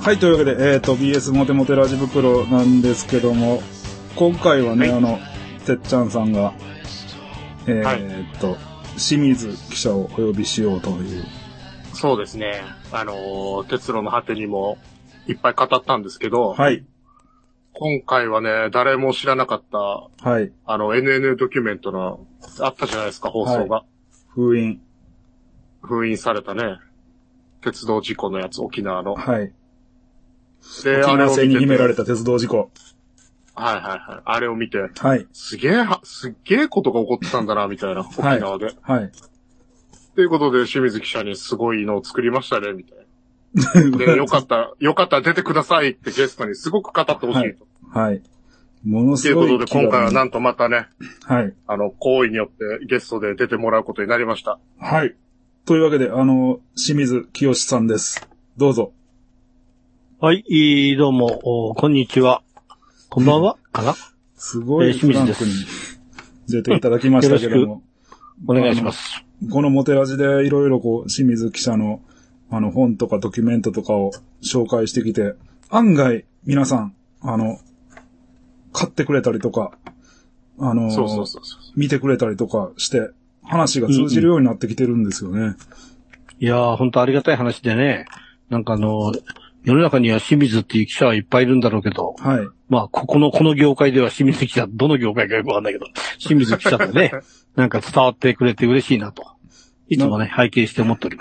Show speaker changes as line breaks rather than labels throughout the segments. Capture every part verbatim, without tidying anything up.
はい、というわけで、えっ、ー、と、ビーエス モテモテラジ袋なんですけども、今回はね、はい、あの、てっちゃんさんが、えー、はい、っと、清水記者をお呼びしようという。
そうですね。あのー、鉄路の果てにもいっぱい語ったんですけど、
はい。
今回はね、誰も知らなかった、
はい。
あの、エヌエヌ ドキュメントの、あったじゃないですか、放送が。はい、
封印。
封印されたね、鉄道事故のやつ、沖縄の。
はい。で、沖縄戦に秘められた鉄道事故。
はいはいはい。あれを見て。
はい。
すげえ、すっげえことが起こってたんだな、みたいな。沖縄で。
はい。はい。
ということで、清水記者にすごいのを作りましたね、みたいな。で、よかった、よかったら出てくださいってゲストにすごく語ってほしいと。
はい。はい、ものすごい。
ということで、今回はなんとまたね。
はい。
あの、行為によってゲストで出てもらうことになりました。
はい。というわけで、あの、清水清さんです。どうぞ。
はい、どうも、こんにちは。こんばんは、かな
すごいフランクに出ていただきましたけども。よろし
くお願いします。
このモテラジでいろいろこう、清水記者のあの本とかドキュメントとかを紹介してきて、案外皆さん、あの、買ってくれたりとか、あの、
そうそうそうそう
見てくれたりとかして、話が通じるようになってきてるんですよね。うんうん、
いやー、本当ありがたい話でね、なんかあの、世の中には清水っていう記者はいっぱいいるんだろうけど、
はい。
まあ、ここの、この業界では清水記者、どの業界かよくわかんないけど、清水記者でね、なんか伝わってくれて嬉しいなと、いつもね、拝見して思っております。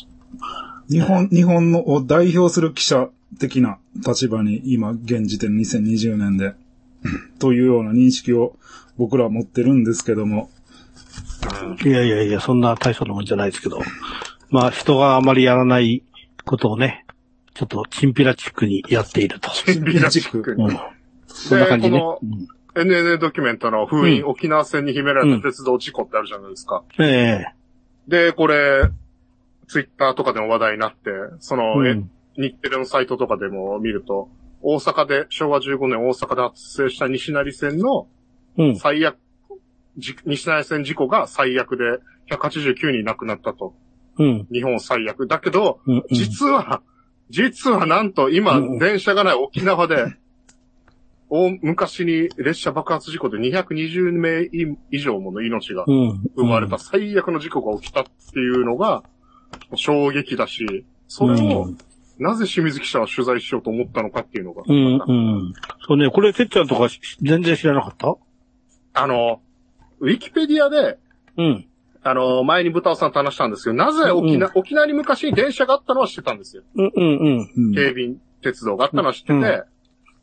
日本、日本のを代表する記者的な立場に今、現時点にせんにじゅうねんで、というような認識を僕らは持ってるんですけども。
いやいやいや、そんな大層なもんじゃないですけど、まあ、人があまりやらないことをね、ちょっとチンピラチックにやっていると。
チンピラチック。
うん、そんな感じね。
この エヌエヌ ドキュメントの封印、うん、沖縄戦に秘められた鉄道事故ってあるじゃないですか。
うん、ええ
ー。で、これ、ツイッターとかでも話題になって、その、うん、日テレのサイトとかでも見ると、大阪で、しょうわじゅうごねん大阪で発生した西成線の最悪、うん、西成線事故が最悪でひゃくはちじゅうきゅうにん亡くなったと。
うん、
日本最悪。だけど、
うんうん、
実は、実はなんと今、うん、電車がない沖縄で、大昔に列車爆発事故でにひゃくにじゅうめい以上もの命が生まれた最悪の事故が起きたっていうのが衝撃だし、それを、うん、なぜ清水記者は取材しようと思ったのかっていうのが。
うんうん、そうね、これ、てっちゃんとか全然知らなかった？
あの、ウィキペディアで、
うん。
あの、前に豚尾さんと話したんですけど、なぜ沖縄、うん、沖縄に昔に電車があったのは知ってたんですよ。
うんうんうん。
京便鉄道があったのは知ってて、うん、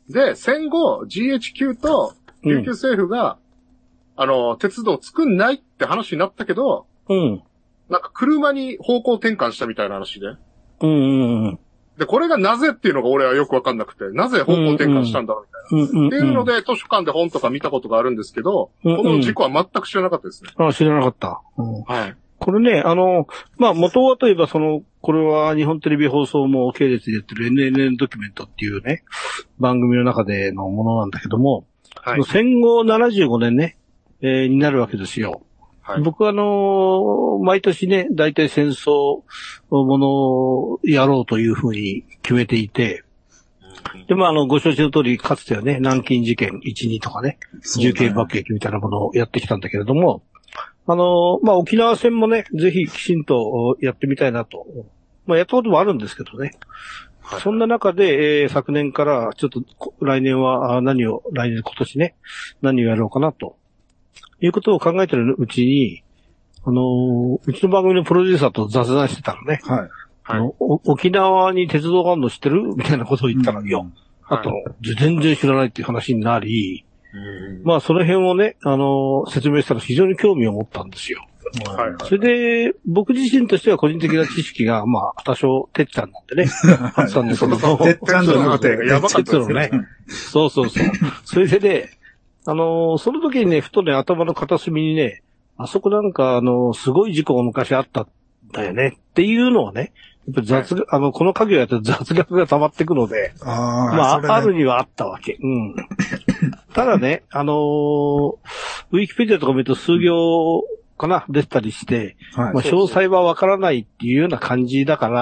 で、戦後 ジーエイチキュー と琉球政府が、うん、あの、鉄道作んないって話になったけど、
うん。
なんか車に方向転換したみたいな話で。
うんうんうん。
で、これがなぜっていうのが俺はよくわかんなくて、なぜ方向転換したんだろうみたいな。うんうん、っていうので、図書館で本とか見たことがあるんですけど、うんうん、この事故は全く知らなかったですね。
ああ、知らなかった。うん、
はい。
これね、あの、まあ、元はといえばその、これは日本テレビ放送も系列でやってる エヌエヌエヌ ドキュメントっていうね、番組の中でのものなんだけども、はい、戦後ななじゅうごねんね、えー、になるわけですよ。はい、僕はあのー、毎年ね、大体戦争ものをやろうというふうに決めていて、で、まあ、あの、ご承知の通り、かつてはね、南京事件いち、にとかね、重慶爆撃みたいなものをやってきたんだけれども、あのー、まあ、沖縄戦もね、ぜひきちんとやってみたいなと。まあ、やったこともあるんですけどね。はい、そんな中で、えー、昨年からちょっと来年は何を、来年、今年ね、何をやろうかなと。いうことを考えてるうちに、あのー、うちの番組のプロデューサーと雑談してたのね。
はい。はい、
あの沖縄に鉄道があるの知ってるみたいなことを言ったのよ。うん、あと、はい、全然知らないっていう話になり、うん、まあその辺をね、あのー、説明したら非常に興味を持ったんですよ。はいはい、それで、僕自身としては個人的な知識が、まあ、多少、てっちゃんなんでね、あったんですけど、
てっちゃんじゃなくて、
やばかったです
ね。そうそうそう。それでね、あのー、その時にね、ふとね、頭の片隅にね、あそこなんか、あのー、すごい事故が昔あったんだよねっていうのはね、やっぱり雑学、はい、あの、この家業やって雑学が溜まってくので、
あ
まあ、ね、あるにはあったわけ。うん。ただね、あのー、ウィキペディアとか見ると数行かな、出たりして、はい、まあ、詳細はわからないっていうような感じだから、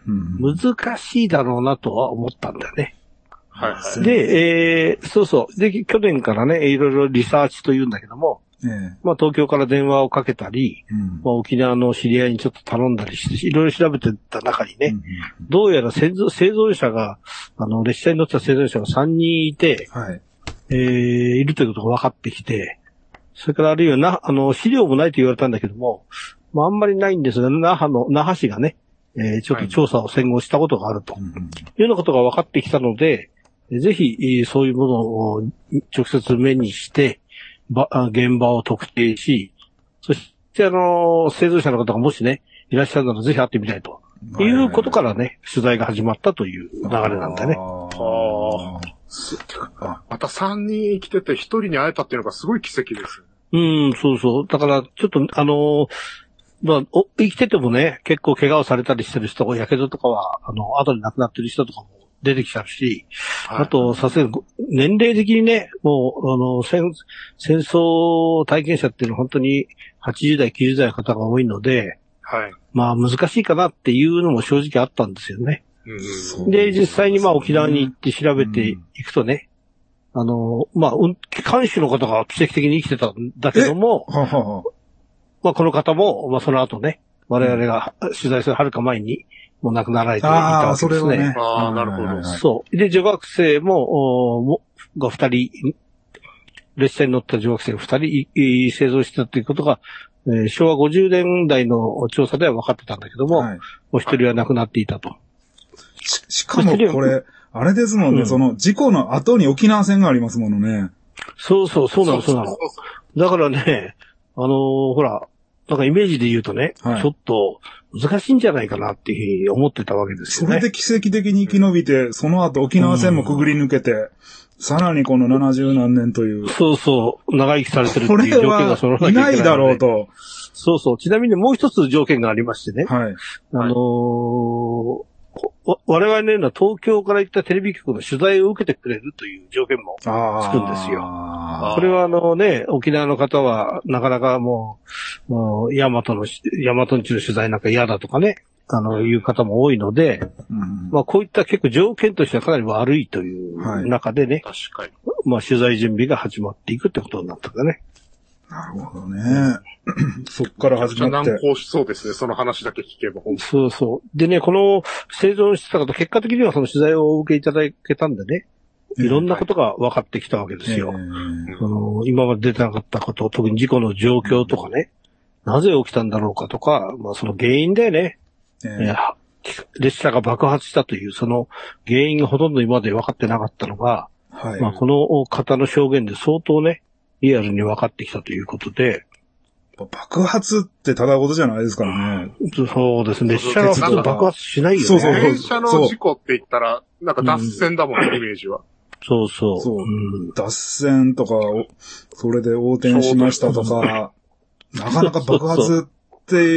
難しいだろうなとは思ったんだよね。
はいはい。
で、えー、そうそう。で、去年からね、いろいろリサーチというんだけども、ええ、まあ東京から電話をかけたり、うん、まあ沖縄の知り合いにちょっと頼んだりして、いろいろ調べてた中にね、うんうん、どうやら生存生存者が、あの、列車に乗ってた生存者がさんにんいて、はい、えー、いるということが分かってきて、それからあるいはな、あの、資料もないと言われたんだけども、まああんまりないんですが、那覇の、那覇市がね、えー、ちょっと調査を戦後したことがあると、はい、いうようなことが分かってきたので、ぜひ、そういうものを直接目にして、現場を特定し、そしてあの、生存者の方がもしね、いらっしゃるならぜひ会ってみたいということからね、取材が始まったという流れなんだね。
ああ。またさんにん来ててひとりに会えたっていうのがすごい奇跡です。
うん、そうそう。だから、ちょっと、あの、まあ、生きててもね、結構怪我をされたりしてる人、やけどとかは、あの、後で亡くなってる人とかも出てきちゃうし、あと、さすがに、年齢的にね、もう、あの、戦、戦争体験者っていうのは本当にはちじゅう代、きゅうじゅう代の方が多いので、はい。まあ、難しいかなっていうのも正直あったんですよね。うん、で、実際にまあ、沖縄に行って調べていくとね、うん、あの、まあ、機関手の方が奇跡的に生きてたんだけども、はははまあ、この方も、まあ、その後ね、我々が取材するはるか前に、もう亡くなられていたわけですね。ね
ああ、なるほど。
そう。で、女学生も、もが二人、列車に乗った女学生が二人生存してたということが、えー、昭和ごじゅうねんだいの調査では分かってたんだけども、はい、お一人は亡くなっていたと。
し, しかもこれ、あれですもんね、うん、その事故の後に沖縄戦がありますものね。
そうそう、そうなの、そうなの。だからね、あのー、ほら、なんかイメージで言うとね、はい、ちょっと難しいんじゃないかなっていうふうに思ってたわけですよね。
それで奇跡的に生き延びて、その後沖縄戦もくぐり抜けて、うん、さらにこのななじゅうなんねんという。
そうそう、長生きされてるっていう条件が揃わなきゃいけない、ね。
いないだろうと。
そうそう。ちなみにもう一つ条件がありましてね。はい。あのー、我々のような東京から行ったテレビ局の取材を受けてくれるという条件もつくんですよ。これはあのね、沖縄の方はなかなかもう、もう、大和の、大和んちの取材なんか嫌だとかね、あの、いう方も多いので、うん、まあこういった結構条件としてはかなり悪いという中でね、はい、確かに。まあ取材準備が始まっていくってことになったんだね。
なるほどね。そっから始まって。
難航しそうですね、その話だけ聞けば。
そうそう。でね、この生存してた方、結果的にはその取材をお受けいただけたんでね、いろんなことが分かってきたわけですよ。えーその今まで出てなかったこと、特に事故の状況とかね、なぜ起きたんだろうかとか、まあその原因だよね。えー、列車が爆発したという、その原因がほとんど今まで分かってなかったのが、はい、まあこの方の証言で相当ね、リアルに分かってきたということで。
爆発ってただごとじゃないですからね。
そうですね。列車が普通爆発しないよね。
そうそうそう。電車の事故って言ったら、なんか脱線だもんね、うん、イメージは。
そうそう。
そう、うん。脱線とか、それで横転しましたとか、なかなか爆発って、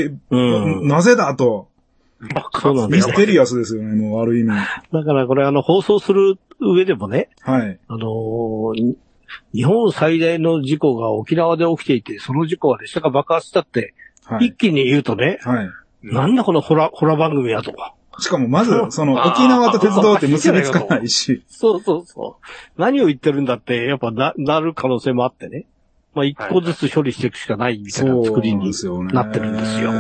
うん、なぜだと。そうなんです。ミステリアスですよね、もうある意味。
だからこれあの放送する上でもね。はい。あのー、日本最大の事故が沖縄で起きていて、その事故は列車が爆発したって、はい、一気に言うとね、はい、なんだこのホラ、ホラ番組やとか。
しかもまず、その沖縄と鉄道って結びつかないし。
そうそうそう。何を言ってるんだって、やっぱな、なる可能性もあってね。まあ一個ずつ処理していくしかないみたいな作りになってるんですよ。うん、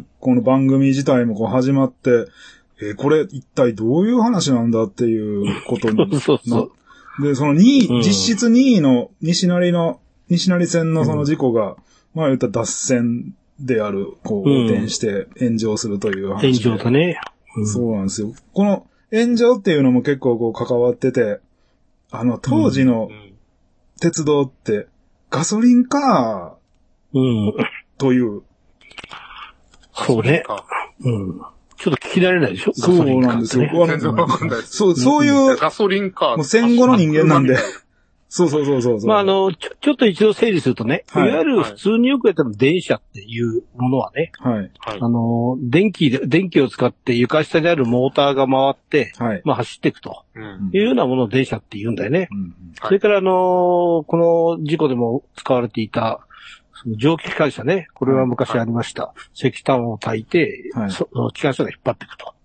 この番組自体もこう始まって、えー、これ一体どういう話なんだっていうことになって。そうそう。で、そのにい、うん、実質にいの西成の、西成線のその事故が、うん、まあ言ったら脱線である、こう、横転して炎上するという話で、うん。
炎上だね、
うん。そうなんですよ。この炎上っていうのも結構こう関わってて、あの、当時の鉄道ってガソリンカー、うん、という。
そうね。うん。ちょっと聞き慣れないでしょ？
そうなんですよ。
全然わかんないです。
そう、そういう。
ガソリンカー。
もう戦後の人間なんで。そうそうそうそう。
まあ、あの、ちょ、ちょっと一度整理するとね、はい、いわゆる普通によくやったの電車っていうものはね、はい。あの、電気で、電気を使って床下にあるモーターが回って、はい。まあ走っていくと。うん。いうようなものを電車って言うんだよね。うん。それからあの、この事故でも使われていた、蒸気機関車ね。これは昔ありました。はい、石炭を焚いて、はい、その機関車が引っ張っていくと。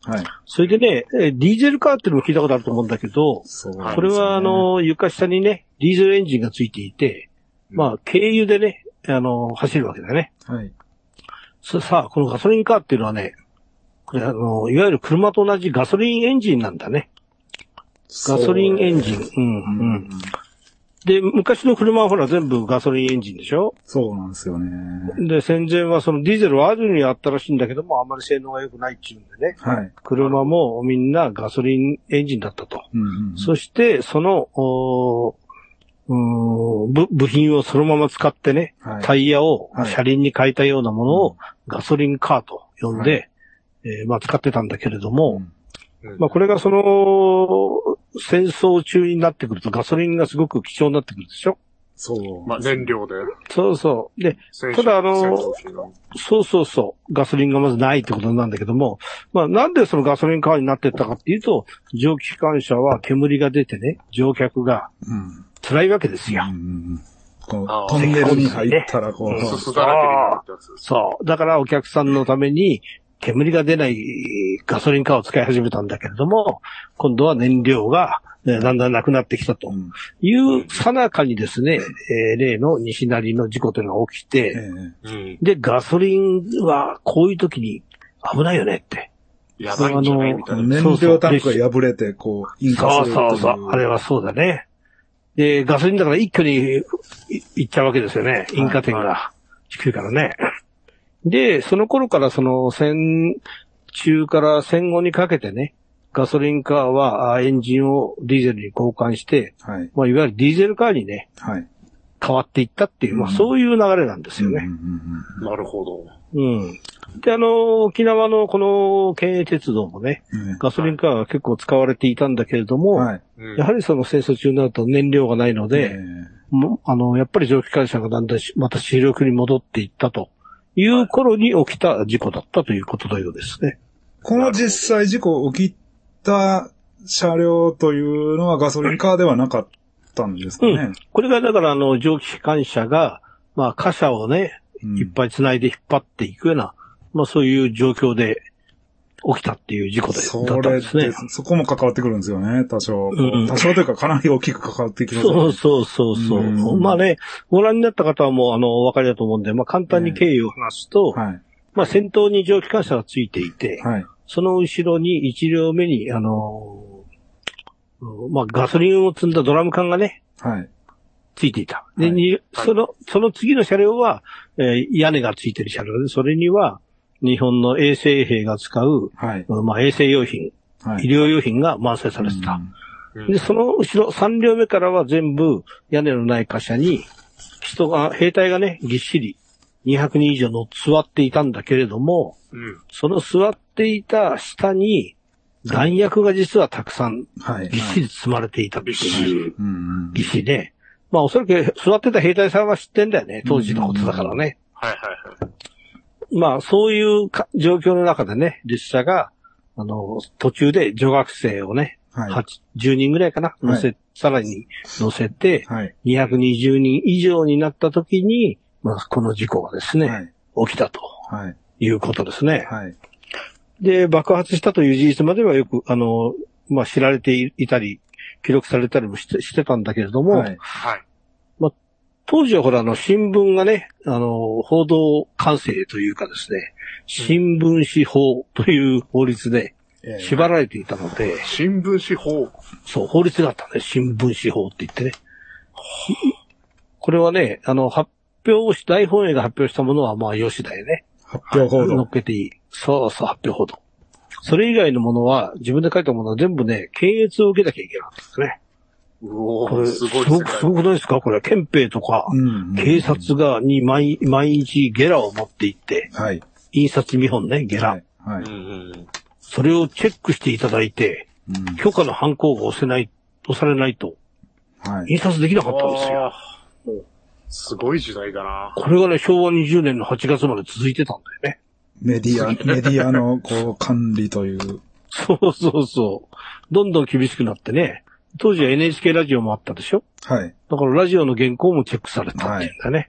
はい。
それでね、ディーゼルカーっていうのも聞いたことあると思うんだけど、
そう
ね、これはあの、床下にね、ディーゼルエンジンがついていて、うん、まあ、軽油でね、あの、走るわけだね。
はい。
さあ、このガソリンカーっていうのはね、これあの、いわゆる車と同じガソリンエンジンなんだね。ガソリンエンジン。うん、うん。で、昔の車はほら全部ガソリンエンジンでしょ？
そうなんですよね。
で、戦前はそのディーゼルはあるにあったらしいんだけども、あんまり性能が良くないっていうんでね。
はい。
車もみんなガソリンエンジンだったと。
うんうんうん、
そして、その、おうーん部、部品をそのまま使ってね、はい、タイヤを車輪に変えたようなものをガソリンカーと呼んで、はいえー、まあ使ってたんだけれども、うん、まあこれがその、戦争中になってくるとガソリンがすごく貴重になってくるでしょ？
そう。まあ燃料で。
そうそう。で、ただあの、そうそうそう。ガソリンがまずないってことなんだけども、まあなんでそのガソリンカーになっていったかっていうと、蒸気機関車は煙が出てね、乗客が辛いわけですよ。うんうん
こうトンネルに入ったらこう、
すすだらけになるってやつです。
そう。だからお客さんのために、煙が出ないガソリンカーを使い始めたんだけれども、今度は燃料が、ね、だんだんなくなってきたというさなかにですね、えー、例の西成の事故というのが起きて、うん、で、ガソリンはこういう時に危ないよねって。
やばいんじゃないみたいな。
燃料タンクが破れて、こう、引火する。
そうそうそう。あれはそうだね。で、ガソリンだから一挙にいっちゃうわけですよね。引火点が低いからね。で、その頃からその戦中から戦後にかけてね、ガソリンカーはエンジンをディーゼルに交換して、はい、まあいわゆるディーゼルカーにね、はい、変わっていったっていう、まあそういう流れなんですよね。
なるほど。
うん。で、あの、沖縄のこの県営鉄道もね、うん、ガソリンカーが結構使われていたんだけれども、はい、やはりその戦争中になると燃料がないので、もあの、やっぱり蒸気機関車がだんだんまた主力に戻っていったと。いう頃に起きた事故だったということのようですね。
この実際事故起きた車両というのはガソリンカーではなかったんですかね。うん、
これがだからあの蒸気機関車が、まあ貨車をね、うん、いっぱい繋いで引っ張っていくような、まあそういう状況で起きたっていう事故だったんですね。
そこも関わってくるんですよね、多少。うん、多少というかかなり大きく関わってきます
ね。そうそうそうそう、うん。まあね、ご覧になった方はもうあの、お分かりだと思うんで、まあ簡単に経緯を話すと、はい、まあ先頭に蒸気機関車がついていて、はい、その後ろに一両目に、あのー、まあガソリンを積んだドラム缶がね、はい、ついていた。で、はい、その、その次の車両は、えー、屋根がついてる車両で、それには、日本の衛生兵が使う、はい、まあ衛生用品、はい、医療用品が満載されてた。うん、で、その後ろ、さん両目からは全部屋根のない貨車に、人が、兵隊がね、ぎっしりにひゃくにん以上の座っていたんだけれども、うん、その座っていた下に、弾薬が実はたくさん、ぎっしり積まれていたっていう、ぎっしりね。まあおそらく座ってた兵隊さんは知ってんだよね、当時のことだからね。
はいはいはい。
まあ、そういうか状況の中でね、列車が、あの、途中で女学生をね、はい、じゅうにんぐらいかな、乗せ、はい、さらに乗せて、はい、にひゃくにじゅうにん以上になった時に、まあ、この事故がですね、はい、起きたと、はい、いうことですね。はい、で、爆発したという事実まではよく、あの、まあ、知られていたり、記録されたりもして、してたんだけれども、はいはい、当時はほら、あの、新聞がね、あの、報道管制というかですね、新聞紙法という法律で縛られていたので。
えー、新聞紙法
そう、法律があったね。新聞紙法って言ってね。これはね、あの、発表し、大本営が発表したものは、まあ、よしだよね。
発表報道。
乗っけていい。そうそう、発表報道。それ以外のものは、自分で書いたものは全部ね、検閲を受けなきゃいけなかったんですね。
お
これ、すごい、すごく、すごくないですかこれ、憲兵とか、うんうんうん、警察が、に毎、毎日ゲラを持って行って、はい、印刷見本ね、ゲラ、はいはい。それをチェックしていただいて、うん、許可のハンコが押せない、押されないと、はい、印刷できなかったんですよ。
すごい時代だな。
これがね、しょうわにじゅうねんのはちがつまで続いてたんだよね。
メディア、メディアの、こう、管理という。
そうそうそう。どんどん厳しくなってね。当時は エヌエイチケー ラジオもあったでしょ？はい。だからラジオの原稿もチェックされたっていうんだね。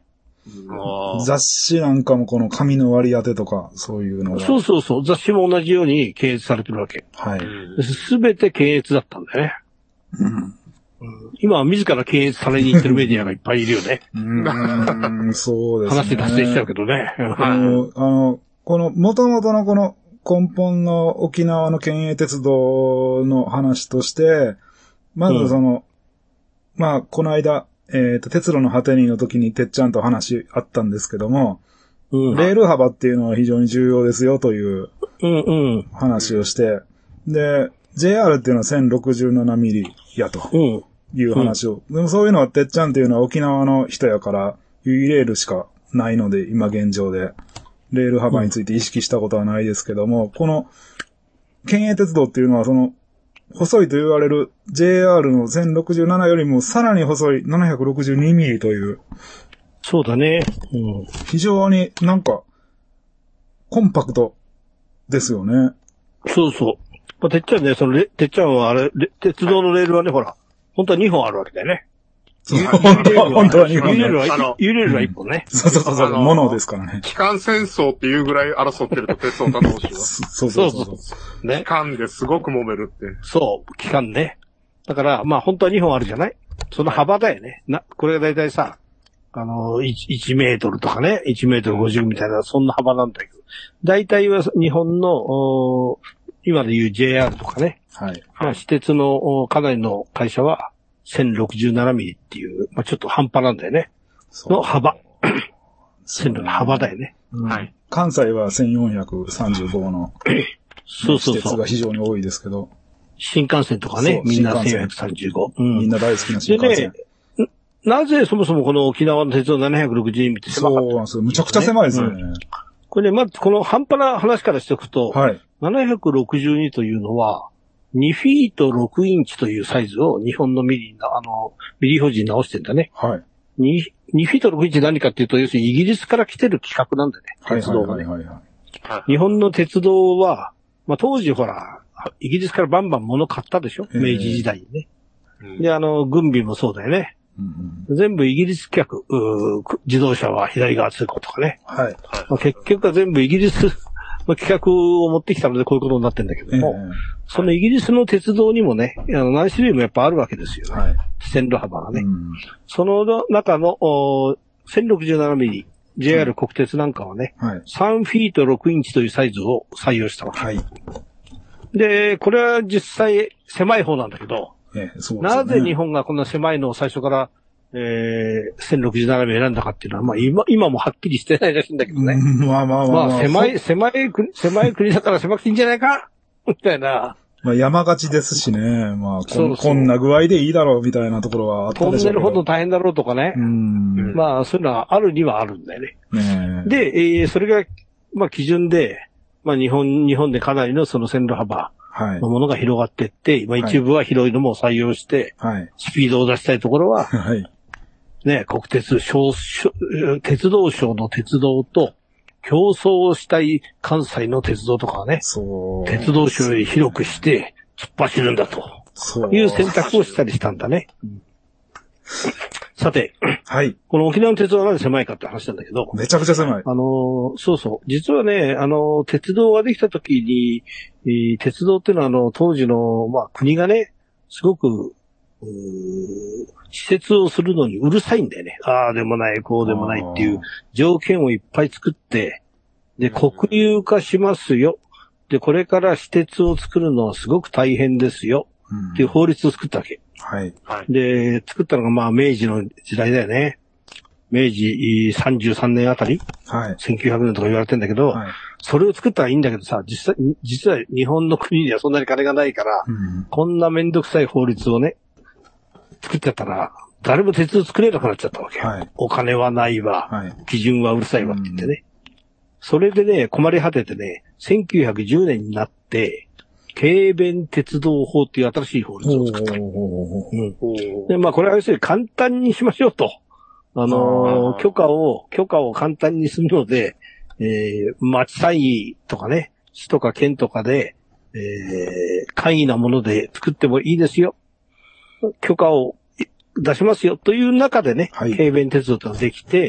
雑誌なんかもこの紙の割り当てとか、そういうのが。
そうそうそう。雑誌も同じように検閲されてるわけ。
はい。
すべて検閲だったんだよね。うん。今は自ら検閲されに行ってるメディアがいっぱいいるよね。
うん、そうですね。
話脱線しちゃうけどね。
あの、あのこの、元々のこの根本の沖縄の県営鉄道の話として、まずその、うん、まあ、この間、えっと、鉄路の果てにの時にてっちゃんと話あったんですけども、うん、レール幅っていうのは非常に重要ですよという話をして、で、ジェイアール っていうのは せんろくじゅうななミリ やという話を、うん、でもそういうのはてっちゃんっていうのは沖縄の人やからユイレールしかないので今現状でレール幅について意識したことはないですけども、うん、この県営鉄道っていうのはその細いと言われる ジェイアール のせんろくじゅうななよりもさらに細い ななひゃくろくじゅうにミリ という。
そうだね。うん、
非常になんかコンパクトですよね。
そうそう。まあ、てっちゃんね、その、てっちゃんはあれ、鉄道のレールはね、ほら、本当はにほんあるわけだよね。
そう、本当は、本当はにほん、ね。
ユレールは、ユレールはいっぽんね。
そうそうそう、ものですからね。
機関戦争っていうぐらい争ってると、鉄道他同士は。
そうそうそうそう。
ね。機関ですごく揉めるって。
そう、機関ね。だから、まあ本当はにほんあるじゃない？その幅だよね。な、これがだいたいさ、あの、いち, いちメートルとかね、いちメートルごじゅうみたいな、そんな幅なんだけど。だいたいは日本の、今でいう ジェイアール とかね。
はい。
まあ、私鉄のかなりの会社は せんろくじゅうななミリ っていう、まあちょっと半端なんだよね。の幅。線路の幅だよね。
うん、はい。関西はせんよんひゃくさんじゅうごの
そうそうそう。
私鉄が非常に多いですけど。
新幹線とかね、みんなせんよんひゃくさんじゅうご。
うん。みんな大好きな新幹線。
でね、なぜそもそもこの沖縄の鉄道ななひゃくろくじゅうミリって狭かった、ね、
そうなんですよ。むちゃくちゃ狭いですよね。うん、
これね、まずこの半端な話からしておくと、
はい。
ななひゃくろくじゅうにというのは、にフィートろくインチというサイズを日本のミリ、あの、ミリ表示に直してんだね。
はい。
に, にフィートろくインチ何かっていうと、要するにイギリスから来てる規格なんだよね。鉄道がね。はいはいはいはい、日本の鉄道は、まあ当時ほら、イギリスからバンバン物買ったでしょ、明治時代にね。で、あの、軍備もそうだよね。うんうん、全部イギリス規格、自動車は左側通行とかね。
はい。
まあ、結局は全部イギリスの規格を持ってきたのでこういうことになってるんだけども、えー、そのイギリスの鉄道にもね、あの何種類もやっぱあるわけですよね。はい、線路幅がね。うん、その中の せんろくじゅうななミリ、ジェイアール 国鉄なんかはね、はい、さんフィートろくインチというサイズを採用したわけ。はい、で、これは実際狭い方なんだけど、
えーそうですね、
なぜ日本がこんな狭いのを最初から、えー、せんろくじゅうななミリ選んだかっていうのは、まあ今、今もはっきりしてないらしいんだけどね。
うん、まあまあまあ、まあ。
まあ狭い、狭い国、狭い国だから狭くていいんじゃないかみたいな。
まあ山勝ちですしね。まあこん、そうそうこんな具合でいいだろうみたいなところはあったでしょうけど。
トンネルほど大変だろうとかね。
うん
まあそういうのはあるにはあるんだよね。
ね
で、えー、それが、まあ基準で、まあ日本、日本でかなりのその線路幅。
はい。
のものが広がっていって、まあ一部は広いのも採用して、はい。スピードを出したいところは、はい。ね、国鉄省、鉄道省の鉄道と競争したい関西の鉄道とかはね、
そう。
鉄道省より広くして突っ走るんだと。そう。いう選択をしたりしたんだね。うん、さて。
はい。
この沖縄の鉄道はなぜ狭いかって話なんだけど。
めちゃくちゃ狭い。
あの、そうそう。実はね、あの、鉄道ができた時に、えー、鉄道っていうのはあの、当時の、まあ、国がね、すごく、施設をするのにうるさいんだよね。ああでもない、こうでもないっていう条件をいっぱい作って、で、国有化しますよ。で、これから私鉄を作るのはすごく大変ですよ。っていう法律を作ったわけ。
はい。
で、作ったのがまあ明治の時代だよね。明治さんじゅうさんねんあたり。
はい。
せんきゅうひゃくねんとか言われてんだけど、はい、それを作ったらいいんだけどさ、実際、実は日本の国にはそんなに金がないから、うん、こんなめんどくさい法律をね、作ってたら、誰も鉄道作れなくなっちゃったわけ。はい、お金はないわ、はい、基準はうるさいわって言ってね、うん。それでね、困り果ててね、せんきゅうひゃくじゅうねんになって、軽便鉄道法っていう新しい法律を作った。うん、で、まあこれは要するに簡単にしましょうと。あのー、許可を、許可を簡単にするので、えー、町単位とかね、市とか県とかで、えー、簡易なもので作ってもいいですよ。許可を出しますよという中でね、はい、軽便鉄道というのができて、はい、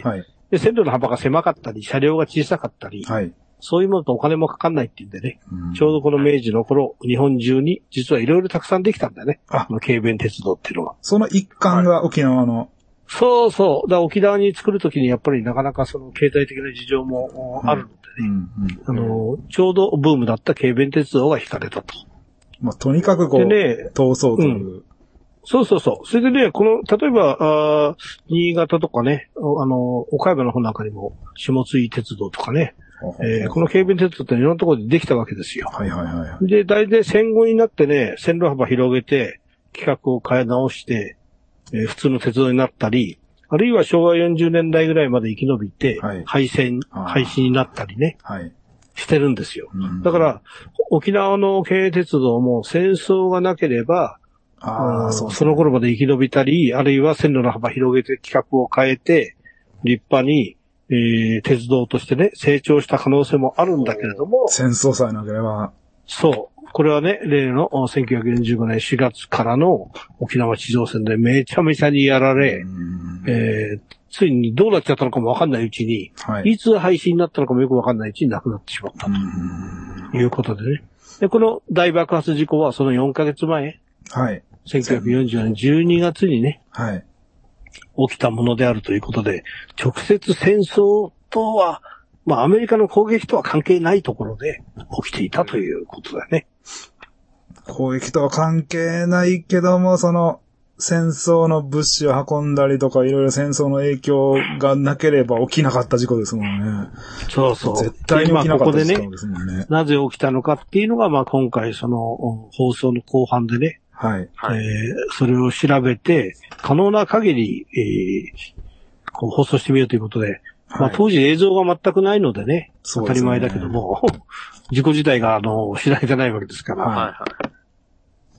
で、線路の幅が狭かったり、車両が小さかったり、
はい。
そういうものとお金もかかんないっていうんでね、
うん、
ちょうどこの明治の頃、日本中に実はいろいろたくさんできたんだよね。
あ、
この軽便鉄道っていうのは。
その一環が沖縄の。はい、
そうそう。だから沖縄に作るときにやっぱりなかなかその経済的な事情もあるのでね、うんうんうん、あの、ちょうどブームだった軽便鉄道が引かれたと。
まあ、とにかくこう、ね、闘争という、うん。
そうそうそう。それでね、この、例えば、あ新潟とかね、あの、岡山の方なんかにも、下津鉄道とかね、えー、この軽便鉄道っていろんなところでできたわけですよ。
はいはいはい。
で、大体戦後になってね、線路幅広げて、規格を変え直して、えー、普通の鉄道になったり、あるいは昭和よんじゅうねんだいぐらいまで生き延びて、はい、廃線、廃止になったりね、はい、してるんですよ。うん、だから、沖縄の軽鉄道も戦争がなければ、あそうそうその頃まで生き延びたり、あるいは線路の幅広げて規格を変えて、立派に、えー、鉄道としてね、成長した可能性もあるんだけれども。
戦争さえなければ。
そう。これはね、例のせんきゅうひゃくよんじゅうごねんしがつからの沖縄地上戦でめちゃめちゃにやられ、えー、ついにどうなっちゃったのかもわかんないうちに、はい、いつ廃止になったのかもよくわかんないうちに亡くなってしまったということでね。で、この大爆発事故はそのよんかげつまえ、はい、せんきゅうひゃくよんじゅうよねんじゅうにがつにね、はい、起きたものであるということで、直接戦争とは、まあアメリカの攻撃とは関係ないところで起きていたということだね。
攻撃とは関係ないけども、その戦争の物資を運んだりとかいろいろ戦争の影響がなければ起きなかった事故ですもんね。
そうそう。
絶対に起きなかった事故ですもんね。
ねなぜ起きたのかっていうのが、まあ今回その放送の後半でね、はい。えー、それを調べて、可能な限り、えー、こう放送してみようということで、はい、まあ当時映像が全くないのでね、当たり前だけども、事故自体があの、知られてないわけですから。はいはい。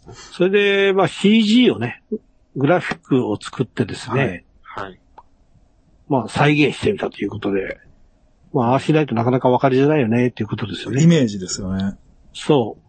それで、まあ シージー をね、グラフィックを作ってですね、はい。はい、まあ再現してみたということで、まあああしないとなかなか分かりづらいよねっていうことですよね。
イメージですよね。
そう。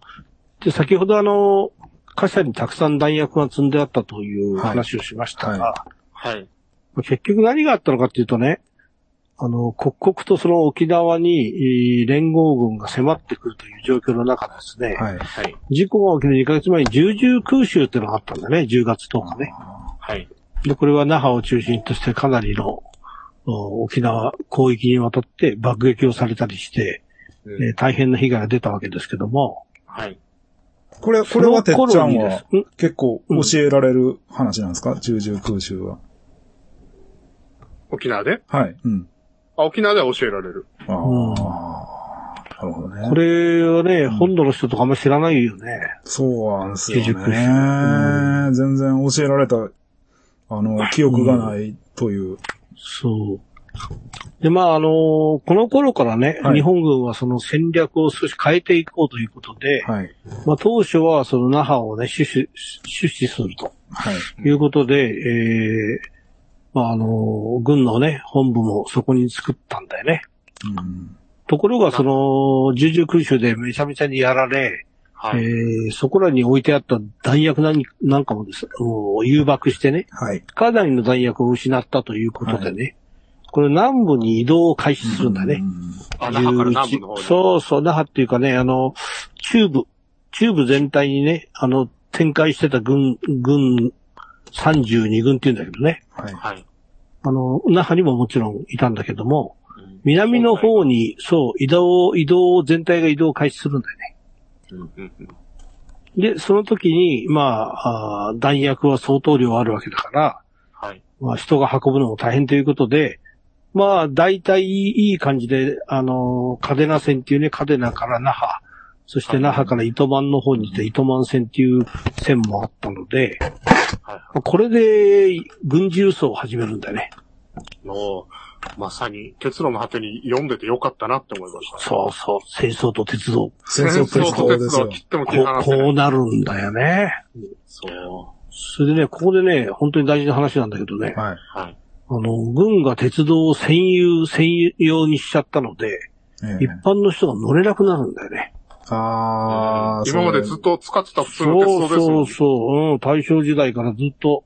で、先ほどあの、貨車にたくさん弾薬が積んであったという話をしましたが、はい。はい、結局何があったのかっていうとね、あの、刻々とその沖縄に連合軍が迫ってくるという状況の中ですね、はい。はい、事故が起きるにかげつまえに重々空襲っていうのがあったんだね、じゅうがつとおかね。はい。で、これは那覇を中心としてかなりの沖縄広域にわたって爆撃をされたりして、うんえー、大変な被害が出たわけですけども、はい。
これ、これはてっちゃんは結構教えられる話なんですか、うん、重々空襲は。
沖縄で
はい。うん。
あ、沖縄では教えられる。ああ、うん。
なるほどね。これはね、うん、本土の人とかあんまり知らないよね。
そうなんですよね。うん、全然教えられた、あの、記憶がないという。うん、
そう。で、まあ、あのー、この頃からね、はい、日本軍はその戦略を少し変えていこうということで、はい、まあ、当初はその那覇をね、死守、死守すると、はい、いうことで、えー、まあ、あのー、軍のね、本部もそこに作ったんだよね。うん、ところが、その、重々空襲でめちゃめちゃにやられ、はい、えー、そこらに置いてあった弾薬なんなんかもです、誘爆してね、はい、かなりの弾薬を失ったということでね、はいこれ南部に移動を開始するんだね。
あ、那覇から南部の方に。
そうそう、那覇っていうかね、あの、中部、中部全体にね、あの、展開してた軍、軍、さんじゅうにぐんっていうんだけどね。はい。はい。あの、那覇にももちろんいたんだけども、うん、南の方に、そう、移動、移動、全体が移動を開始するんだよね。うんうんうん、で、その時に、まあ、あ弾薬は相当量あるわけだから、はい。まあ、人が運ぶのも大変ということで、まあ、大体いい感じで、あの、嘉手納線っていうね、嘉手納から那覇、そして那覇から糸満の方に行って糸満線っていう線もあったので、はい、これで軍事輸送を始めるんだよね。
もう、まさに、鉄路の果てに読んでてよかったなって思いました、ね。
そうそう、戦争と鉄道。
戦争と鉄道ですよ。
切っても切らないこう、こうなるんだよね。そう。それでね、ここでね、本当に大事な話なんだけどね。はい。はい。あの、軍が鉄道を占有、専用にしちゃったので、ええ、一般の人が乗れなくなるんだよね。
ああ、今までずっと使ってた普通の鉄道ですもんね。
そうそうそう、うん、大正時代からずっと、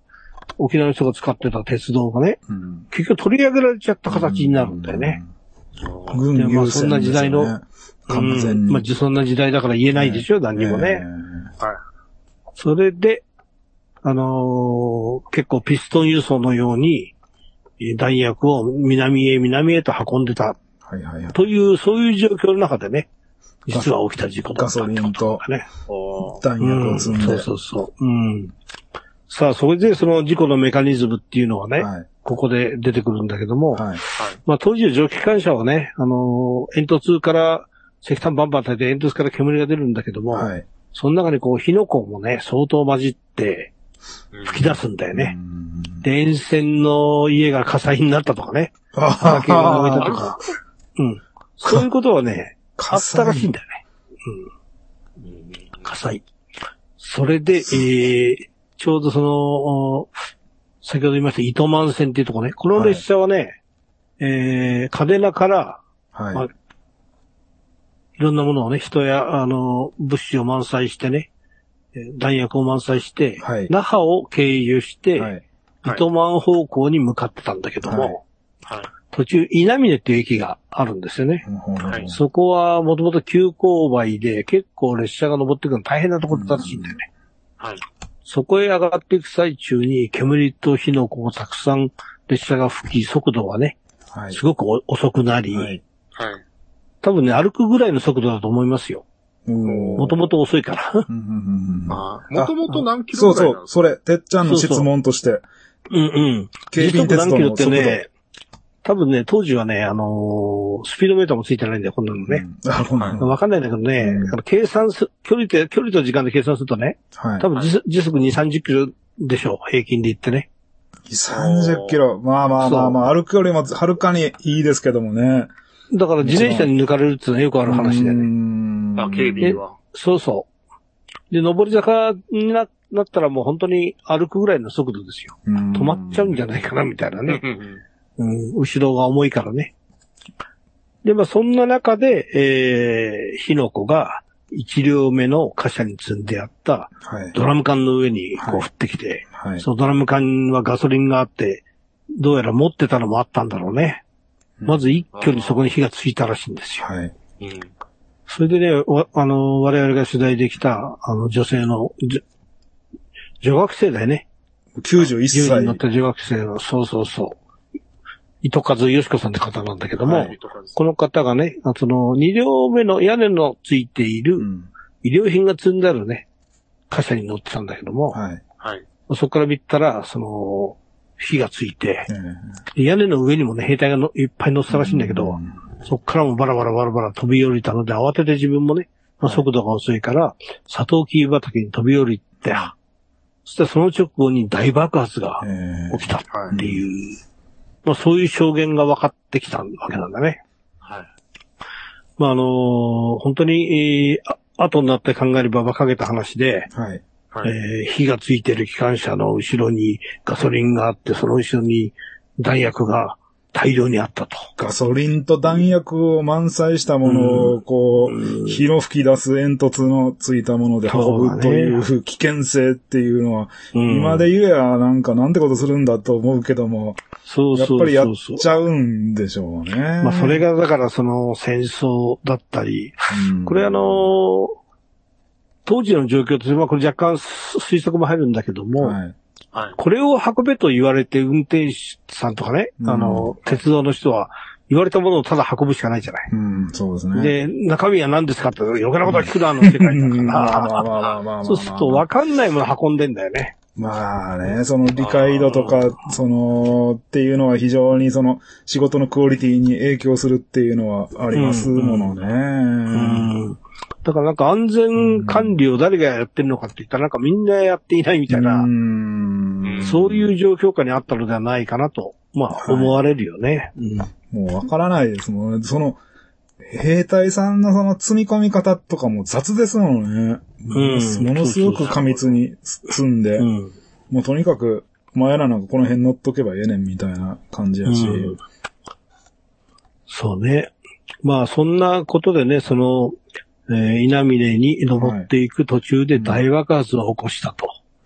沖縄の人が使ってた鉄道がね、うん、結局取り上げられちゃった形になるんだよね。
軍優先ですよね。まあそんな時代の、
完全に。うん、まあそんな時代だから言えないでしょ、ね、何にもね、えー。はい。それで、あのー、結構ピストン輸送のように、弾薬を南へ南へと運んでた。はいはいはい。という、そういう状況の中でね、実は起きた事故だったってことだね。
弾薬を積んで、
うん。そうそうそう。うん。さあ、それでその事故のメカニズムっていうのはね、はい、ここで出てくるんだけども、はい、まあ当時の蒸気機関車はね、あのー、煙突から石炭バンバン焚いて煙突から煙が出るんだけども、はい、その中にこう火の粉もね、相当混じって吹き出すんだよね。で、沿線の家が火災になったとかね、畑が燃えたとか、うん。そういうことはね、あったらしいんだよね。うん。火災。それで、えー、ちょうどその、先ほど言いました糸満線っていうところね。この列車はね、はい、えー、嘉手納から、はい、まあ、いろんなものをね、人や、あの、物資を満載してね、弾薬を満載して、はい、那覇を経由して、はい、糸満方向に向かってたんだけども、はいはい、途中、稲峰っていう駅があるんですよね。はい、そこはもともと急勾配で結構列車が登ってくるの大変なところだったらしいんだよね。はい、そこへ上がっていく最中に煙と火の粉をたくさん列車が吹き、速度はね、はい、すごく遅くなり、はいはい、多分ね、歩くぐらいの速度だと思いますよ。もともと遅いから。
もともと何キ
ロぐらいなんですか？そうそう、それ、てっちゃんの質問として。そうそう
うんうん。
京浜鉄道の速度。
何キロってね、多分ね、当時はね、あのー、スピードメーターもついてないんだよ、こんなのね。うん、わかんないんだけどね、うん、計算す、距離で、距離と時間で計算するとね、はい、多分時、時速に、さんじゅっキロでしょう、平均で言ってね。
さんじゅっキロ。まあまあまあまあ、歩くよりもはるかにいいですけどもね。
だから自転車に抜かれるっていうのはよくある話でね。
あ、警備は。
そうそう。で、上り坂にな、なったらもう本当に歩くぐらいの速度ですよ。止まっちゃうんじゃないかな、みたいなね。うん、後ろが重いからね。で、まあそんな中で、えー、火の粉が一両目の貨車に積んであったドラム缶の上にこう降ってきて、はいはい、そのドラム缶はガソリンがあって、どうやら持ってたのもあったんだろうね。うん、まず一挙にそこに火がついたらしいんですよ。はい、うん、それでね、あの、我々が取材できた、あの、女性の、女学生だよね。
きゅうじゅういっさい。
じゅうになった女学生の、そうそうそう。糸数よしこさんって方なんだけども、はい、この方がね、その二両目の屋根のついている医療品が積んであるね、貨車に乗ってたんだけども、はい、そこから見たら、その、火がついて、うん、屋根の上にもね、兵隊がのいっぱい乗ってたらしいんだけど、うん、そこからもバラバラバラバラ飛び降りたので、慌てて自分もね、まあ、速度が遅いから、サトウキビ畑に飛び降りて、そしたらその直後に大爆発が起きたっていう、まあそういう証言が分かってきたわけなんだね。はい。まああのー、本当に、えー、後になって考えれば馬鹿げた話で、はい。はい、えー、火がついてる機関車の後ろにガソリンがあって、その後ろに弾薬が大量にあったと。
ガソリンと弾薬を満載したものを、こう、うん、火の吹き出す煙突のついたもので運ぶという危険性っていうのは、うん、今で言えばなんかなんてことするんだと思うけども、そうそうそうそうやっぱりやっちゃうんでしょうね。
まあそれがだからその戦争だったり、うん、これあの、当時の状況として、まあこれ若干推測も入るんだけども、はいはい、これを運べと言われて運転手さんとかね、うん、あの、鉄道の人は言われたものをただ運ぶしかないじゃない。
うん、そうですね。
で、中身は何ですかって余計なことは聞くなの世界だから。そうすると分かんないもの運んでんだよね。
まあね、その理解度とか、その、っていうのは非常にその仕事のクオリティに影響するっていうのはありますものね。うんうん
だからなんか安全管理を誰がやってるのかって言ったらなんかみんなやっていないみたいな、うんそういう状況下にあったのではないかなと、まあ思われるよね。
はいうん、もうわからないですもんね。その、兵隊さんのその積み込み方とかも雑ですもんね。うん、ものすごく過密に積んで、うん、もうとにかく、お前らなんかこの辺乗っとけばええねんみたいな感じやし、うん。
そうね。まあそんなことでね、その、えー、稲峰に登っていく途中で大爆発を起こしたと。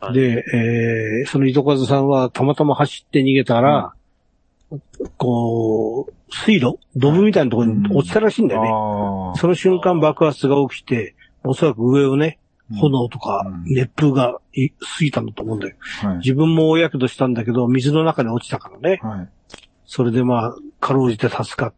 はい、で、えー、その糸数さんはたまたま走って逃げたら、うん、こう、水路ドブみたいなところに落ちたらしいんだよね。はい、その瞬間爆発が起きて、おそらく上をね、炎とか熱風が過ぎたんだと思うんだよ。はい、自分も大やけどしたんだけど、水の中に落ちたからね。はい、それでまあ、かろうじて助かって、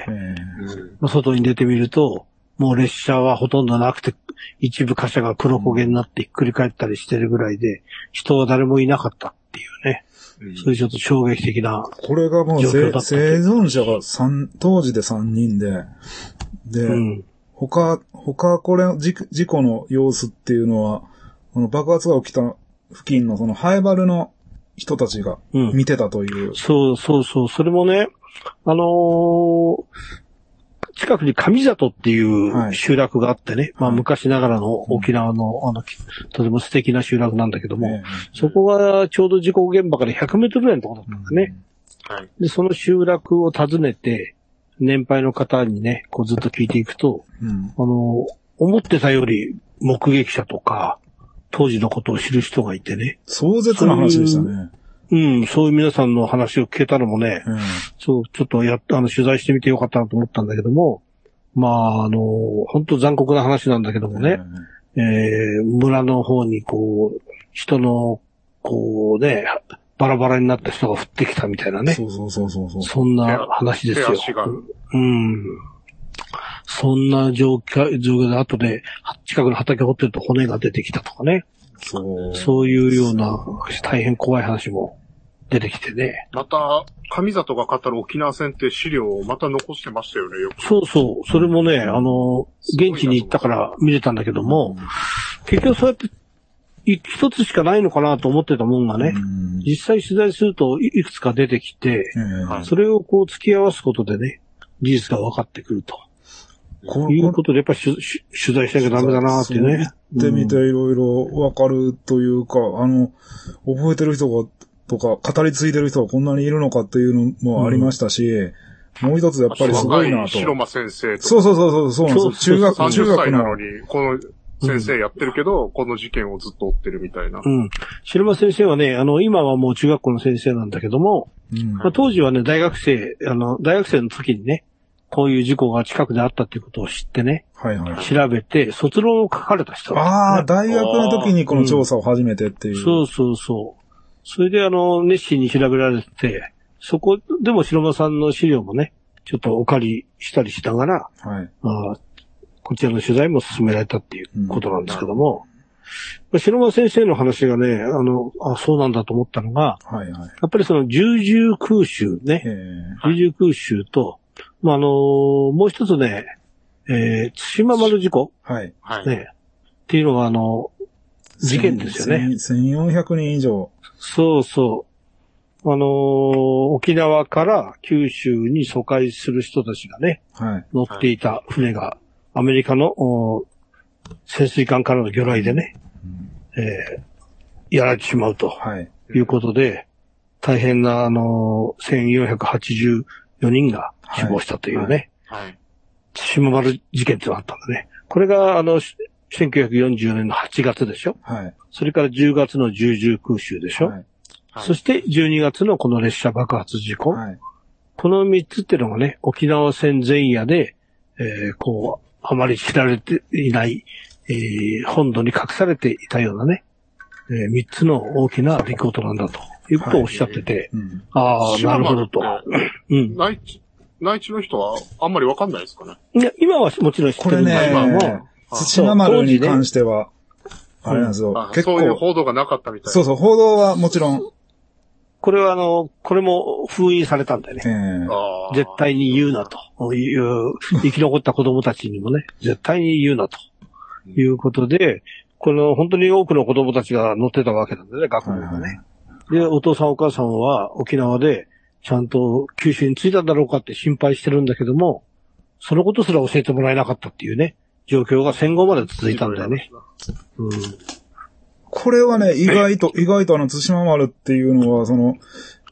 まあ、外に出てみると、もう列車はほとんどなくて、一部貨車が黒焦げになってひっくり返ったりしてるぐらいで、人は誰もいなかったっていうね。うん、そういうちょっと衝撃的な。
これがもう生存者が三、当時でさんにんで、で、うん、他、他これ事、事故の様子っていうのは、この爆発が起きた付近のそのハイバルの人たちが見てたという。
うん、そうそうそう。それもね、あのー、近くに上里っていう集落があってね、はい、まあ昔ながらの沖縄の、あの、とても素敵な集落なんだけども、うん、そこがちょうど事故現場からひゃくメートルぐらいのところだったんだね、うんはい。で、その集落を訪ねて、年配の方にね、こうずっと聞いていくと、うん、あの、思ってたより目撃者とか、当時のことを知る人がいてね。
壮絶な話でしたね。
うん、そういう皆さんの話を聞けたのもね、うん、そう、ちょっとやっあの、取材してみてよかったなと思ったんだけども、まあ、あの、本当残酷な話なんだけどもね、うん、えー、村の方にこう、人の、こうね、バラバラになった人が降ってきたみたいなね。
そうそうそうそうそう。
そんな話ですよ。うん。そんな状況、状況で後で、近くの畑掘ってると骨が出てきたとかね。そう。そういうような大変怖い話も出てきてね。
また、上里が語る沖縄戦って資料をまた残してましたよね、よく。
そうそう。それもね、あの、現地に行ったから見れたんだけども、結局そうやって一つしかないのかなと思ってたもんがね、実際取材するといくつか出てきて、それをこう突き合わすことでね、事実が分かってくると。こういうことでやっぱり取材しなきゃダメだなっていうね。
行ってみていろいろ分かるというか、あの、覚えてる人が、とか、語り継いでる人がこんなにいるのかっていうのもありましたし、うん、もう一つやっぱりすごいなと。
白間先生とか。
そうそうそうそう、そうなんですよ。中学、
中学なのに、この先生やってるけど、うん、この事件をずっと追ってるみたいな。
うん。白間先生はね、あの、今はもう中学校の先生なんだけども、うんまあ、当時はね、大学生、あの、大学生の時にね、こういう事故が近くであったっていうことを知ってね、はいはい、調べて、卒論を書かれた人、ね。
ああ、大学の時にこの調査を始めてっていう。うん、
そうそうそう。それであの、熱心に調べられて、そこでも白間さんの資料もね、ちょっとお借りしたりしながら、はい、あこちらの取材も進められたっていうことなんですけども、うん、白間先生の話がね、あの、あ、そうなんだと思ったのが、はいはい、やっぱりその重々空襲ね、重々空襲と、まあ、あのー、もう一つね、えー、対馬丸事故、はい、ね、っていうのがあの、事件ですよね。
せんよんひゃくにん以上。
そうそう。あのー、沖縄から九州に疎開する人たちがね、はい、乗っていた船が、アメリカの潜水艦からの魚雷でね、うんえー、やられてしまうということで、はい、大変な、あのー、せんよんひゃくはちじゅうよにんが死亡したというね、はいはい、対馬丸事件っていうのがあったんだね。これが、あの、せんきゅうひゃくよんじゅうよねんのはちがつでしょ、はい、それからじゅうがつの重々空襲でしょ、はいはい、そしてじゅうにがつのこの列車爆発事故、はい、このみっつっていうのがね、沖縄戦前夜で、えー、こう、あまり知られていない、えー、本土に隠されていたようなね、えー、みっつの大きな出来事なんだということをおっしゃってて、はいうん、ああ、なるほどと。
うん。内地、内地の人はあんまりわかんないですかね。
いや、今はもちろん知ってるんだけども、
ね、対馬丸に関しては、あれなんですよ、
うん、結構。そういう報道がなかったみたいな。
そうそう、報道はもちろん。
これはあの、これも封印されたんだよね。えー、絶対に言うなという、生き残った子供たちにもね、絶対に言うなということで、この本当に多くの子供たちが乗ってたわけなんだよね、学校がね。はいはい、で、お父さんお母さんは沖縄でちゃんと九州に着いたんだろうかって心配してるんだけども、そのことすら教えてもらえなかったっていうね、状況が戦後まで続いたんだよね。うん、
これはね、意外と、意外とあの、対馬丸っていうのは、その、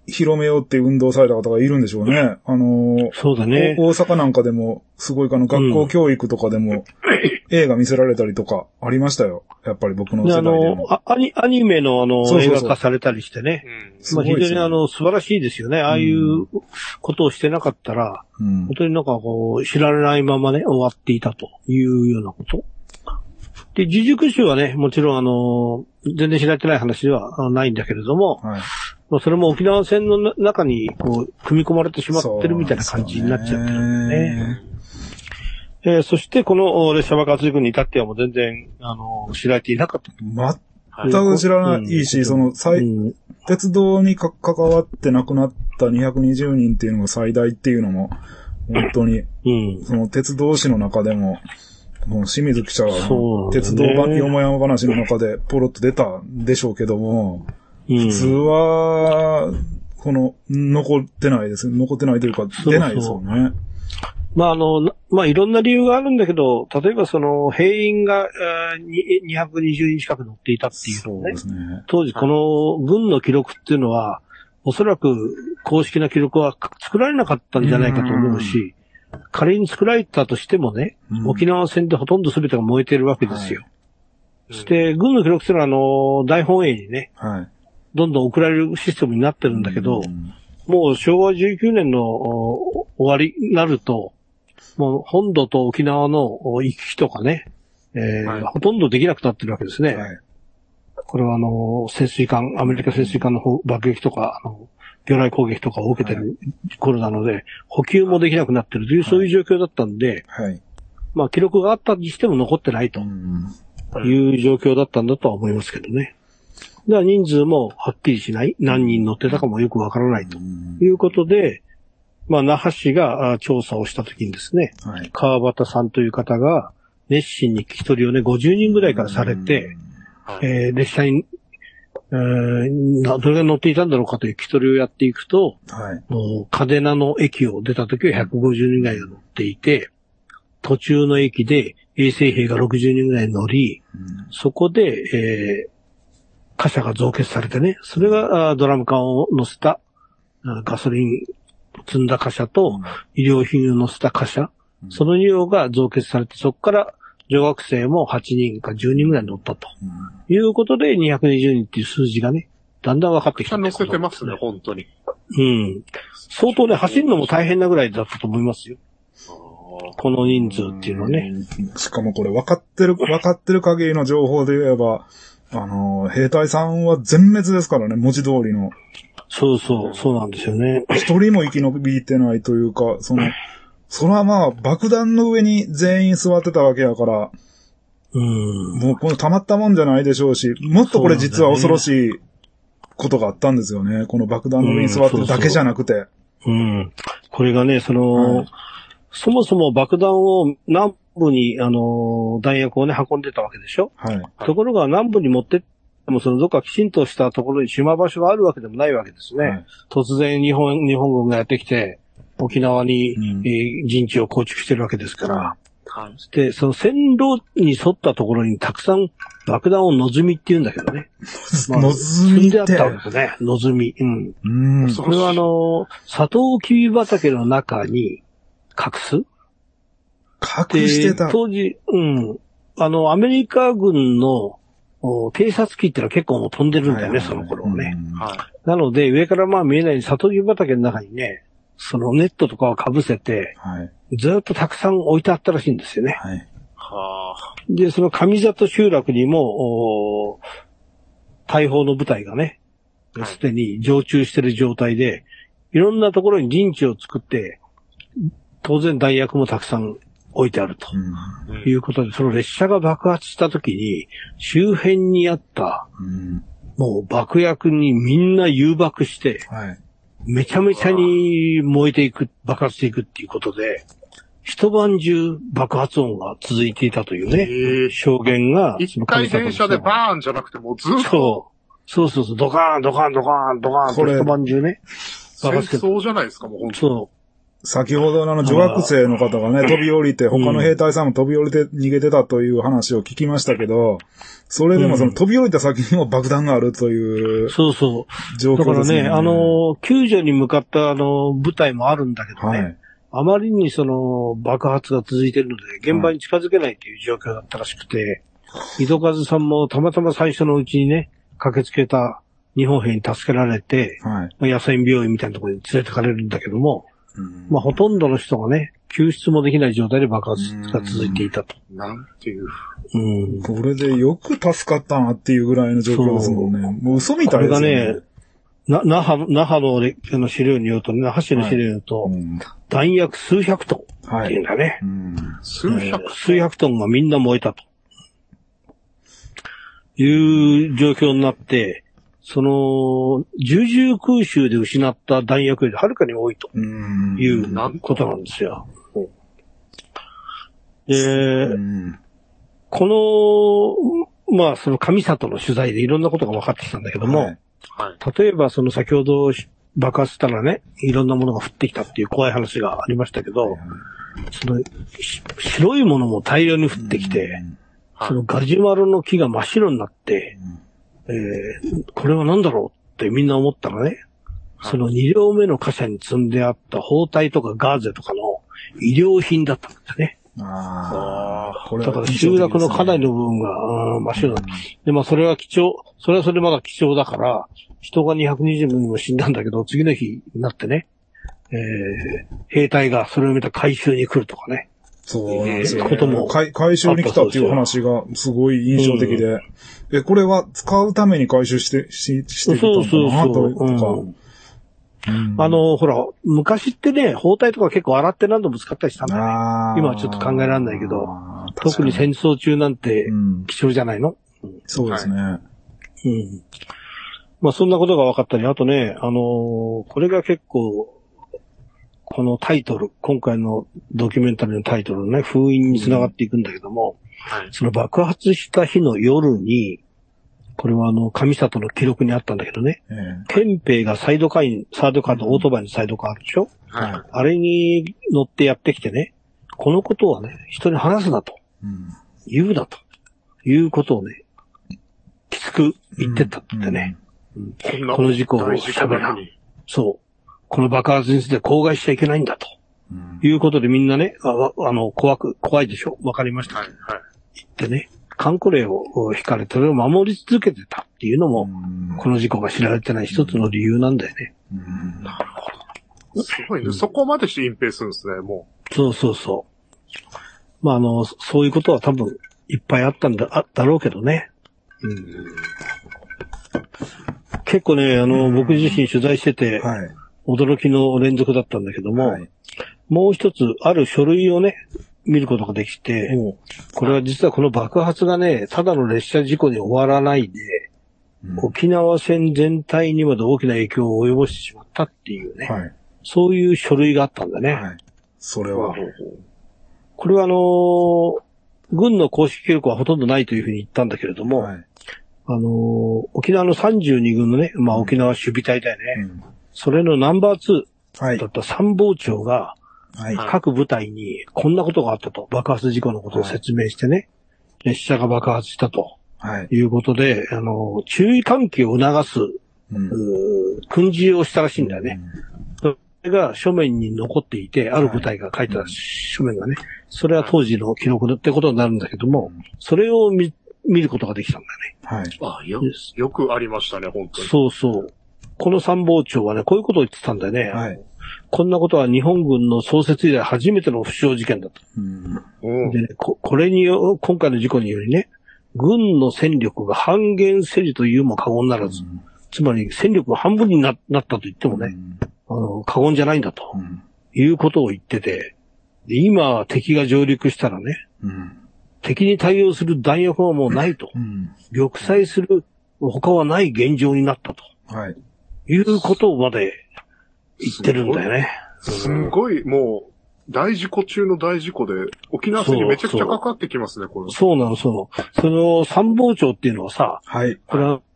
広めようっていう運動された方がいるんでしょうね。あのー、
そうだね。
大阪なんかでも、すごいあの、学校教育とかでも、うん、映画見せられたりとか、ありましたよ。やっぱり僕の世代でも。
あの、アニ、アニメのあの、そうそうそう映画化されたりしてね。うん、まあ、非常にあの、素晴らしいですよね。ああいうことをしてなかったら、うん、本当になんかこう、知られないままね、終わっていたというようなこと。で、自粛集はね、もちろんあの、全然知られてない話ではないんだけれども、はい、それも沖縄戦の中にこう組み込まれてしまってるみたいな感じになっちゃってるんでね。えー、そしてこの列車爆発事故に至ってはもう全然、あの、知られていなかった。
全く知らないし、うん、その、最、うん、鉄道にか関わって亡くなったにひゃくにじゅうにんっていうのが最大っていうのも、本当に、うん、その鉄道史の中でも、もう清水記者は、ね、鉄道よもやま話の中でポロッと出たんでしょうけども、うん、普通は、この、残ってないです。残ってないというか、出ないですよね。そうそう
まあ、あの、まあ、いろんな理由があるんだけど、例えばその、兵員が、えー、にひゃくにじゅうにん近く乗っていたっていうのね。そうですね。当時この軍の記録っていうのは、おそらく公式な記録は作られなかったんじゃないかと思うし、う仮に作られたとしてもね、うん、沖縄戦でほとんど全てが燃えてるわけですよ。はい、そして、軍の記録っていうのは、あの、大本営にね、はい、どんどん送られるシステムになってるんだけど、うん、もう昭和じゅうきゅうねんの終わりになると、もう本土と沖縄の行き来とかね、えーはい、ほとんどできなくなってるわけですね。はい、これはあの、潜水艦、アメリカ潜水艦の爆撃とか、あの魚雷攻撃とかを受けてる頃なので、はい、補給もできなくなってるという、そういう状況だったんで、はい、まあ記録があったにしても残ってないという状況だったんだとは思いますけどね。では人数もはっきりしない、何人乗ってたかもよくわからないということで、まあ那覇市が調査をしたときにですね、はい、川端さんという方が熱心に聞き取りをね、ごじゅうにんぐらいからされて、えー、列車に、えー、どれが乗っていたんだろうかという聞き取りをやっていくと、はい、もう嘉手納の駅を出た時はひゃくごじゅうにんぐらいが乗っていて、途中の駅で衛生兵がろくじゅうにんぐらい乗り、うん、そこで、えー、貨車が増結されてね、それがドラム缶を乗せたガソリン積んだ貨車と医療品を乗せた貨車、うん、そのに両が増結されて、そこから女学生もはちにんかじゅうにんぐらい乗ったと、うん、いうことでにひゃくにじゅうにんっていう数字がね、だんだん分かってきた。
乗せてますね、本当に。
うん。相当ね、走るのも大変なぐらいだったと思いますよ。この人数っていうのはね。
しかもこれ分かってる、分かってる限りの情報で言えば、あの、兵隊さんは全滅ですからね、文字通りの。
そうそう、そうなんですよね。
一人も生き延びてないというか、その、それはまあ、爆弾の上に全員座ってたわけやから、うん。もうこの溜まったもんじゃないでしょうし、もっとこれ実は恐ろしいことがあったんですよね。この爆弾の上に座ってるだけじゃなくて。うん、そう
そう。うん。これがね、その、はい、そもそも爆弾を南部に、あの、弾薬をね、運んでたわけでしょ。はい。ところが南部に持ってっても、そのどっかきちんとしたところに島場所があるわけでもないわけですね。はい、突然日本、日本軍がやってきて、沖縄に、うんえー、陣地を構築してるわけですから。はい。で、その線路に沿ったところにたくさん爆弾をのぞみって言うんだけどね。
まあ、のぞみって。
積んであったわけですね。のぞみ。うん。うん。これはあの、サトウキビ畑の中に隠す
隠してた。
当時、うん。あの、アメリカ軍の偵察機ってのは結構もう飛んでるんだよね、はいはいはい、その頃はね。はい。なので、上からまあ見えないようにサトウキビ畑の中にね、そのネットとかを被せて、はい、ずっとたくさん置いてあったらしいんですよね。はい。はあ。で、その上里集落にも、大砲の部隊がね、すでに常駐している状態で、いろんなところに陣地を作って、当然弾薬もたくさん置いてあると、うん、いうことで、その列車が爆発した時に、周辺にあった、うん、もう爆薬にみんな誘爆して、はいめちゃめちゃに燃えていく、爆発していくっていうことで、一晩中爆発音が続いていたというね、証言が。
一回電車でバーンじゃなくてもうずっと。
そう。そうそうそう、ドカーン、ドカーン、ドカーン、ドカーンって一晩中ね。
爆発してる。戦争じゃないですか、もう本当
そ
先ほどのあの女学生の方がね、飛び降りて、他の兵隊さんも飛び降りて逃げてたという話を聞きましたけど、それでもその飛び降りた先にも爆弾があるという、
そうそう。
状況ですね。
だからね、あの、救助に向かったあの、部隊もあるんだけどね、はい、あまりにその、爆発が続いているので、現場に近づけないという状況だったらしくて、井戸和さんもたまたま最初のうちにね、駆けつけた日本兵に助けられて、はい、野戦病院みたいなところに連れてかれるんだけども、うん、まあほとんどの人がね、救出もできない状態で爆発が続いていたと。
なんていう。
うん。これでよく助かったなっていうぐらいの状況ですもんね。もう嘘みたいですね。これがね、
な、那覇、那覇のの資料によるとね、那覇市の資料によると、はいうん、弾薬数百トンっていうんだね。はいうん、
数百トン、
数百トンがみんな燃えたと。いう状況になって、その、重々空襲で失った弾薬よりはるかに多いということなんですよ。で、この、まあその上里の取材でいろんなことが分かってきたんだけども、はいはい、例えばその先ほど爆発したらね、いろんなものが降ってきたっていう怖い話がありましたけど、その白いものも大量に降ってきて、そのガジュマルの木が真っ白になって、えー、これは何だろうってみんな思ったらね、そのに両目の貨車に積んであった包帯とかガーゼとかの医療品だったんだね。ああ、これはだから集落のかなりの部分が、うん、真っ白だった。で、まあそれは貴重、それはそれまだ貴重だから、人がにひゃくにじゅうにんも死んだんだけど、次の日になってね、えー、兵隊がそれを見た回収に来るとかね。
そうなんですよ、ね。ことも回収に来たっていう話がすごい印象的で。うん、え、これは使うために回収して、し、してきたのかなとか。
うん、あの、ほら、昔ってね、包帯とか結構洗って何度も使ったりしたんだよね。今はちょっと考えられないけど、特に戦争中なんて貴重じゃないの、
うん、そうですね。はい、
うん。まあそんなことが分かったり、あとね、あのー、これが結構、このタイトル、今回のドキュメンタリーのタイトルのね、封印に繋がっていくんだけども、うんはい、その爆発した日の夜に、これはあの、上里の記録にあったんだけどね、えー、憲兵がサイドカーに、サイドカーとオートバイのサイドカーあるでしょ、はい、あれに乗ってやってきてね、このことはね、人に話すなと、うん、言うなと、いうことをね、きつく言ってったってね、うんうん、この事故を喋らん。そう。この爆発について口外しちゃいけないんだと。うん、いうことでみんなね、あ, あの、怖く、怖いでしょわかりました。はい、はい。言ってね、姦錮令を引かれてそれを守り続けてたっていうのも、うん、この事故が知られてない一つの理由なんだよね。
うん、なるほど。すごいね、うん。そこまでして隠蔽するんですね、も
う。そうそうそう。まあ、あの、そういうことは多分いっぱいあったんだ、あだろうけどね。うん、結構ね、あの、僕自身取材してて、はい驚きの連続だったんだけども、はい、もう一つある書類をね、見ることができて、これは実はこの爆発がね、ただの列車事故に終わらないで、うん、沖縄戦全体にまで大きな影響を及ぼしてしまったっていうね、はい、そういう書類があったんだね。はい、
それは。
これはあのー、軍の公式記録はほとんどないというふうに言ったんだけれども、はい、あのー、沖縄のさんじゅうに軍のね、まあ沖縄守備隊だよね。うんそれのナンバーツーだった参謀長が、各部隊にこんなことがあったと、爆発事故のことを説明してね、列車が爆発したと、いうことで、あの、注意喚起を促す、うん、訓示をしたらしいんだよね。うん、それが書面に残っていて、ある部隊が書いた書面がね、それは当時の記録ってことになるんだけども、それを見、見ることができたんだ
ね。はい。あよ、よくありましたね、本当に。
そうそう。この参謀長はね、こういうことを言ってたんだよね。はい。こんなことは日本軍の創設以来初めての不祥事件だと。うん、で、ね、こ、これによ、今回の事故によりね、軍の戦力が半減せりというも過言ならず、うん、つまり戦力が半分に な, なったと言ってもね、うん、あの、過言じゃないんだと、うん、いうことを言ってて、で今敵が上陸したらね、うん、敵に対応する弾薬はもうないと、うん、玉砕する他はない現状になったと。はい。いうことまで言ってるんだよね。
すごい、もう、大事故中の大事故で、沖縄戦にめちゃくちゃかかってきますね、これ。
そうなの、そう。その参謀長っていうのはさ、はい。これは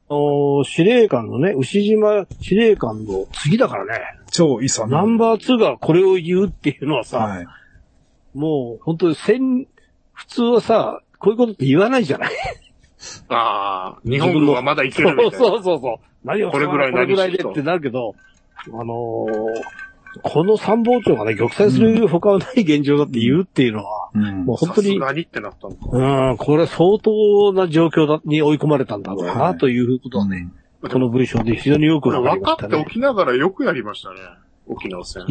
の、司令官のね、牛島司令官の次だからね。
超遺産。
ナンバーツーがこれを言うっていうのはさ、はい、もう本当に戦、普通はさ、こういうことって言わないじゃない。
ああ、日本軍はまだいけるみたいな。
そうそうそう。何を
これぐらい
これぐらいでってなるけど、あのー、この参謀長がね、玉砕する他はない現状だって言うっていうのは、うん、もう本当に、
何ってなったのか。
うん、これ相当な状況だに追い込まれたんだろうな、はい、ということはね、うん、この文章で非常によくわかりましたね。
分かっておきながらよくやりましたね。沖縄戦。
うん。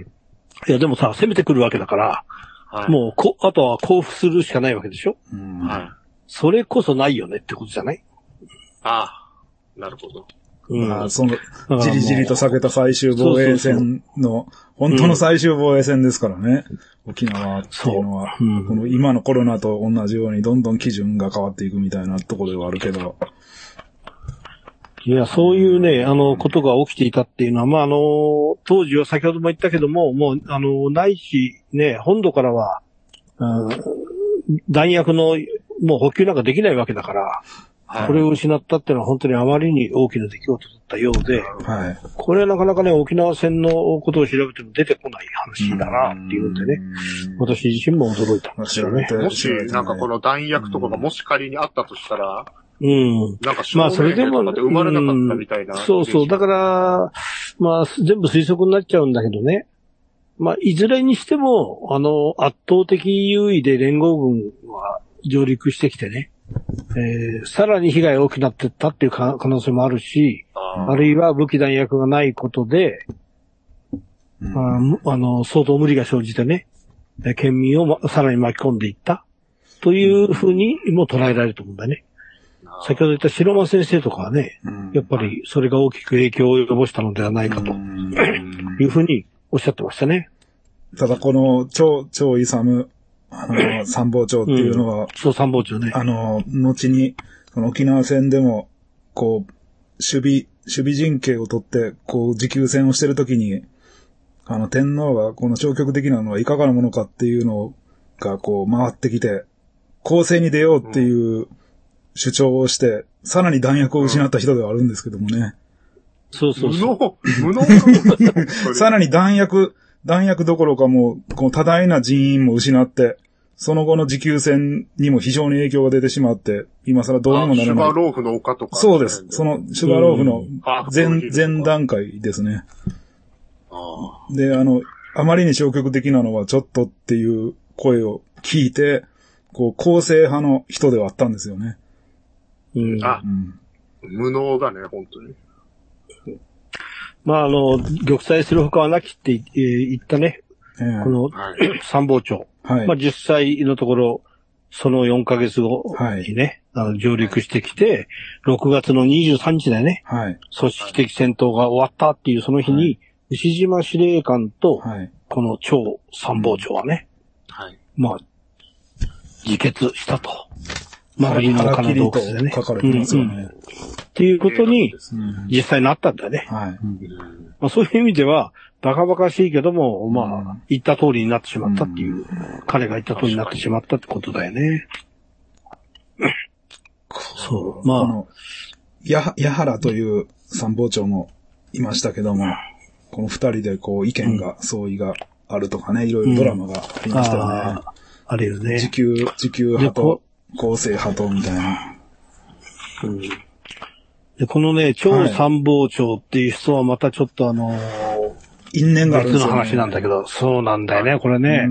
いや、でもさ、攻めてくるわけだから、はい、もうこ、あとは降伏するしかないわけでしょ、うん、はい。それこそないよねってことじゃない？
ああ、なるほど。
うん、まあ、その、じりじりと避けた最終防衛戦の、本当の最終防衛戦ですからね。うん、沖縄っていうのは、うん、この今のコロナと同じようにどんどん基準が変わっていくみたいなところではあるけど。
いや、そういうね、あの、ことが起きていたっていうのは、まあ、あの、当時は先ほども言ったけども、もう、あの、ないし、ね、本土からは、うん、弾薬の、もう補給なんかできないわけだから、はい、これを失ったっていうのは本当にあまりに大きな出来事だったようで、はい、これはなかなかね、沖縄戦のことを調べても出てこない話だなっていうんでね、私自身も驚いたんですよね。
もし、なんかこの弾薬とかがもし仮にあったとしたら、
うん。
なんか、まあ、それでも、生まれなかったみたいな、うん。
そうそう。だから、まあ、全部推測になっちゃうんだけどね。まあ、いずれにしても、あの、圧倒的優位で連合軍は上陸してきてね。えー、さらに被害が大きくなっていったっていう可能性もあるし、あ, あるいは武器弾薬がないことで、うん、あ, あの、相当無理が生じてね、県民をさらに巻き込んでいったというふうにも捉えられると思うんだね。先ほど言った白間先生とかはね、うん、やっぱりそれが大きく影響を及ぼしたのではないかと、うん、いうふうにおっしゃってましたね。
ただこの超、超勇、あの、参謀長っていうのは、うん、
そう、参謀長ね。
あの、後に、その沖縄戦でも、こう、守備、守備陣形を取って、こう、持久戦をしてるときに、あの、天皇がこの消極的なのはいかがなものかっていうのが、こう、回ってきて、攻勢に出ようっていう、うん主張をして、さらに弾薬を失った人ではあるんですけどもね。うん、
そうそうそう。
無能、無能
さらに弾薬、弾薬どころかもう、こう多大な人員も失って、その後の持久戦にも非常に影響が出てしまって、今更どうにもならない。シュ
ガーローフの丘とか。
そうです。そのシュガーローフの前、前段階ですね。
あ
で、あの、あまりに消極的なのはちょっとっていう声を聞いて、こう、公正派の人ではあったんですよね。
うん、
あ、うん、無能だね、本当に。
まあ、あの、玉砕する他はなきって言ったね、えー、この、はい、参謀長。はい、まあ、実際のところ、そのよんかげつごにね、はい、あの上陸してきて、ろくがつのにじゅうさんにちだよね、はい、組織的戦闘が終わったっていうその日に、はい、牛島司令官と、はい、この超参謀長はね、はい、まあ、自決したと。周りの丘の洞窟でね。
書かれてますよね。うんうん、
っていうことに、実際なったんだよね。はい、まあ、そういう意味では、バカバカしいけども、まあ、うん、言った通りになってしまったっていう、うん、彼が言った通りになってしまったってことだよね。そう、まあ。この、
や、矢原という参謀長もいましたけども、この二人でこう意見が、相違があるとかね、いろいろドラマがありましたよね。うん、あ,
あるよね。
自給、自給派と、公正派と、みたいな。
うん、でこのね、超参謀長っていう人はまたちょっとあのー、
因縁があるんですよ、
ね。別の話なんだけど、そうなんだよね、これね。うん、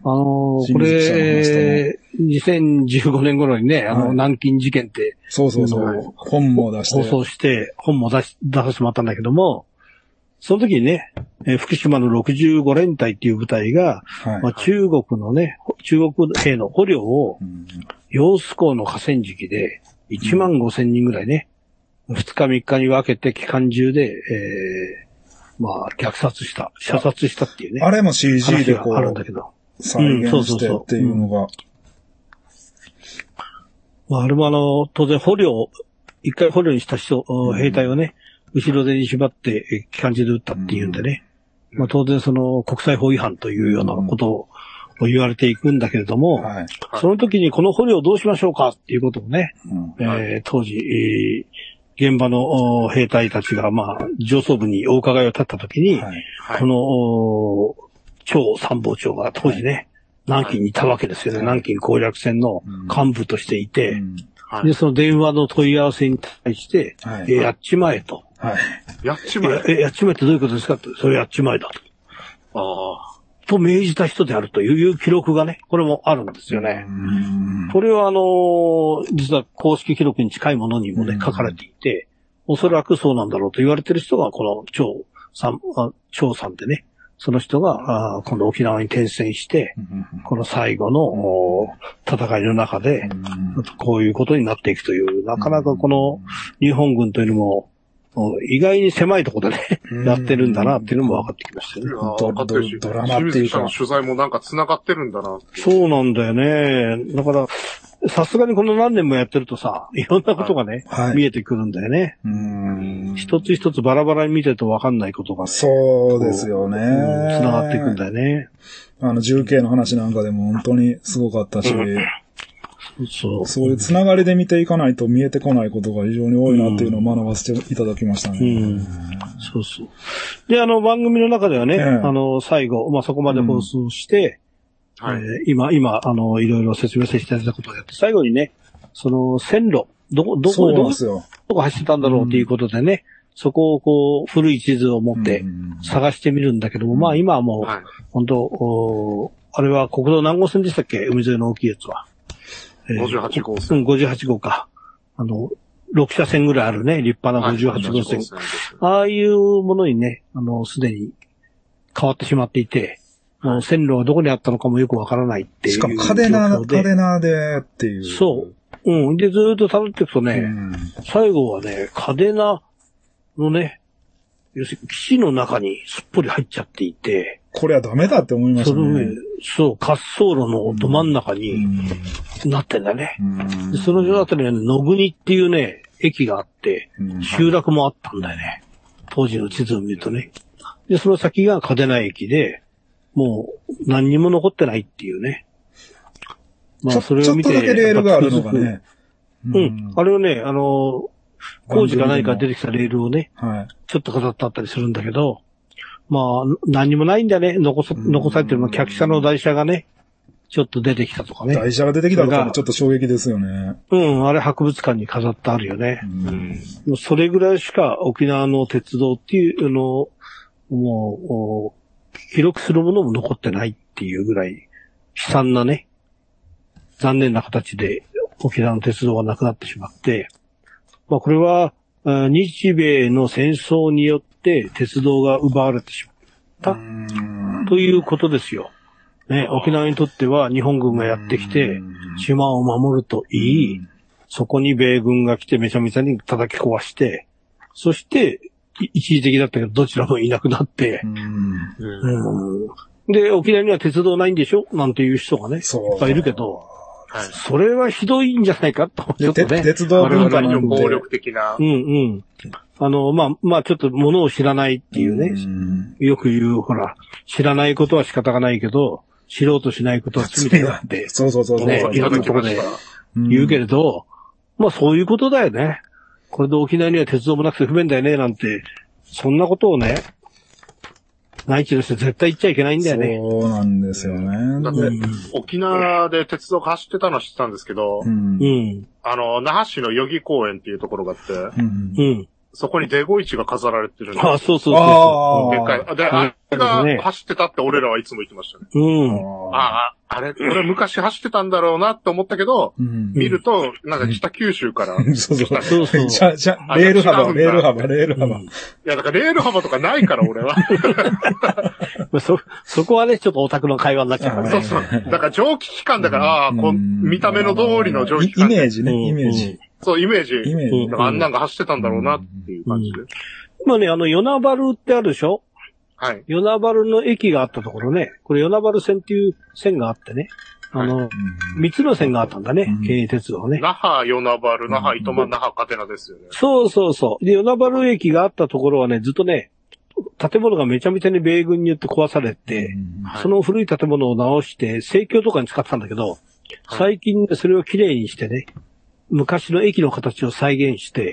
あのー、これ、にせんじゅうごねん頃にね、あの、はい、南京事件って、
そうそうそう、本も出して。
放送して、本も出し、出させてもらったんだけども、その時にね、えー、福島のろくじゅうごれんたいっていう部隊が、はいまあ、中国のね、中国兵の捕虜を、揚子江の河川敷でいちまんごせんにんぐらいね、うん、ふつかみっかに分けて期間中で、えー、まあ、虐殺した、射殺したっていうね。
あれも シージー でこう、
あるんだけど
再現してっていうのが。
まあ、あれもあの、当然捕虜、一回捕虜にした人、うん、兵隊をね、後ろ手に縛って機関銃で撃ったっていうんでね。うん、まあ当然その国際法違反というようなことを言われていくんだけれども、うんはい、その時にこの捕虜をどうしましょうかっていうことをね、うんえー、当時、えー、 現場の兵隊たちが、まあ、上層部にお伺いを立ったときに、はいはい、この、張参謀長が当時ね、はい、南京にいたわけですよね。はい、南京攻略戦の幹部としていて、うんはい、で、その電話の問い合わせに対して、はい、えやっちまえと。
はい、やっちまえ
え。やっちまえってどういうことですかって、それやっちまえだと。ああ。と命じた人であるという記録がね、これもあるんですよね。これはあのー、実は公式記録に近いものにもね、書かれていて、おそらくそうなんだろうと言われてる人が、この張さん、張さんでね、その人が、あこの沖縄に転戦して、この最後の戦いの中で、こういうことになっていくという、なかなかこの日本軍というのも、意外に狭いところでね、やってるんだなっていうのも分かってきましたね。
分かってるし、ドラマっていうか。取材もなんか繋がってるんだな。
そうなんだよね。だから、さすがにこの何年もやってるとさ、いろんなことがね、はい、見えてくるんだよね。うん、一つ一つバラバラに見てると分かんないことがね。
そうですよね。
繋がっていくんだよね。
あの、重慶の話なんかでも本当にすごかったし、うんそう。そういうつながりで見ていかないと見えてこないことが非常に多いなっていうのを学ばせていただきましたね。うん。
そうそう。で、あの、番組の中ではね、ええ、あの、最後、まあ、そこまで放送して、うん、はい、えー、今、今、あの、いろいろ説明させていただいたことをやって、最後にね、その、線路、どこ、どこ、どこ、どこ走ってたんだろうっていうことでね、うん、そこをこう、古い地図を持って探してみるんだけども、うん、まあ、今はもう、はい、本当、おあれは国道何号線でしたっけ？海沿いの大きいやつは。
ごじゅうはち号
線。うん、ごじゅうはち号か。あの、ろく車線ぐらいあるね、立派なごじゅうはち号線。はい、ああいうものにね、あの、すでに変わってしまっていて、もう線路はどこにあったのかもよくわからないっていう。
しかもカデナ、カデナでっていう。
そう。うん。で、ずーっと辿っていくとね、うん、最後はね、カデナのね、要するに基地の中にすっぽり入っちゃっていて、
これはダメだって思いましたね。その上、
そう、滑走路のど真ん中になってんだね。でそのあたりに野国っていうね、駅があって、集落もあったんだよね。当時の地図を見るとね。で、その先が嘉手納駅で、もう何にも残ってないっていうね。
まあ、それを見て。ちょっとだけレールがあるのがね。
うん。あれをね、あの、工事か何か出てきたレールをね、はい、ちょっと飾ってあったりするんだけど、まあ、何にもないんだよね。残さ、残されてるのは客車の台車がね、ちょっと出てきたとかね。
台車が出てきたとかもちょっと衝撃ですよね。
うん、あれ博物館に飾ってあるよね。うん、それぐらいしか沖縄の鉄道っていうのを、もう、記録するものも残ってないっていうぐらい悲惨なね、残念な形で沖縄の鉄道がなくなってしまって、まあこれは、日米の戦争によって鉄道が奪われてしまったということですよ。ね、沖縄にとっては日本軍がやってきて島を守ると言い、そこに米軍が来てめちゃめちゃに叩き壊して、そして一時的だったけどどちらもいなくなって、うんで、沖縄には鉄道ないんでしょなんていう人がね、いっぱいいるけど、はい、それはひどいんじゃないかと。ちょっとね。
鉄道文化
の暴力的な。
うんうん。あの、まあ、まあ、ちょっと物を知らないっていうね。うよく言う、ほら、知らないことは仕方がないけど、知ろうとしないことは罪だって。
そうそうそうそう。
ね、いろんなところで言うけれど、まあ、そういうことだよね。これで沖縄には鉄道もなくて不便だよね、なんて、そんなことをね、内地として絶対言っちゃいけないんだよね。
そうなんですよね。
だって、うん、沖縄で鉄道が走ってたのは知ってたんですけど、うん、あの、那覇市の代々木公園っていうところがあって、うん、そこにデゴイチが飾られてるんです。
あ、そうそうそうそう。
でっかい。で、あれが走ってたって俺らはいつも言ってましたね。うん。ああ、あれ、俺昔走ってたんだろうなって思ったけど、うん、見ると、なんか北九州から、
うん。そうそう。そうそう。じゃ、じゃ、レール幅、レール幅、レール幅。うん、い
や、だからレール幅とかないから、俺は。
そ、そこはね、ちょっとオタクの会話になっちゃうから
ね。そうそう。だから蒸気機関だから、ああ、こ見た目の通りの蒸気機関。
イメージね、イメージ。
そう、イメージ。イメージ。だからあんなんが走ってたんだろうなっていう感じで。
まあね、あの、与那原ってあるでしょ？はい。与那原の駅があったところね、これ与那原線っていう線があってね、あの、三、はい、つの線があったんだね、うん、京鉄道ね。
那覇、与那原、那覇、糸満、那覇、嘉手納ですよね。
そうそうそう。で、与那原駅があったところはね、ずっとね、建物がめちゃめちゃに米軍によって壊されて、うんはい、その古い建物を直して、生協とかに使ってたんだけど、はい、最近それをきれいにしてね、昔の駅の形を再現して、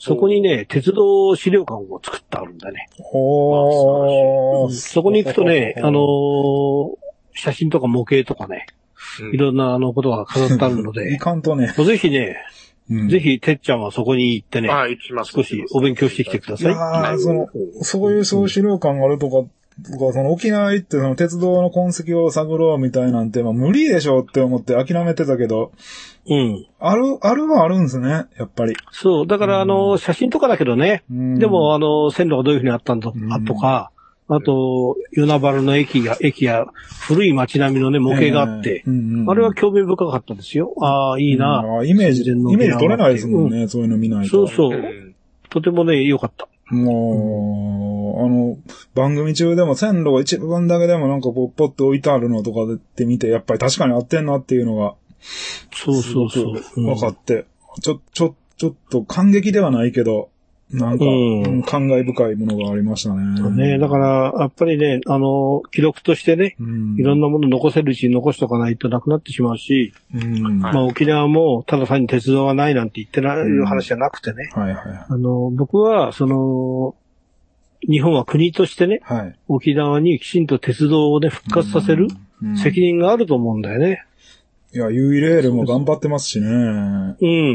そこにね、鉄道資料館を作ってあるんだね。
ほー。
そこに行くとね、あのー、写真とか模型とかね、うん、いろんなあのことが飾ってあるので、
いかんとね。
ぜひね、うん、ぜひ、てっちゃんはそこに行ってね、
ああ行きます、
少しお勉強してきてください。
いやー、その、そういうそう資料館があるとか、とかその沖縄行ってその鉄道の痕跡を探ろうみたいなんて、まあ無理でしょって思って諦めてたけど、
うん。
ある、あるはあるんですね、やっぱり。
そう、だからあの、写真とかだけどね、うん、でもあの、線路がどういうふうにあったんだ、うん、とか、あと、与那原の駅が、駅や古い街並みのね、模型があって、えーうんうん、あれは興味深かったですよ。ああ、いいな、
うん、イメージ、イメージ取れないですもんね、うん、そういうの見ないと。
そうそう。とてもね、良かった。
もう、あの、番組中でも線路が一部分だけでもなんかポッポッと置いてあるのとかで見て、やっぱり確かに合ってんなっていうのが、
そうそうそう。
分かって、ちょ、ちょ、ちょっと感激ではないけど、なんか、うん、感慨深いものがありましたね。
そうね。だから、やっぱりね、あの、記録としてね、うん、いろんなもの残せるうちに残しとかないとなくなってしまうし、うん、まあ沖縄もただ単に鉄道はないなんて言ってる話じゃなくてね、うんはいはい、あの、僕は、その、日本は国としてね、はい、沖縄にきちんと鉄道をね、復活させる責任があると思うんだよね。
いや、ユイレールも頑張ってますしね。うん。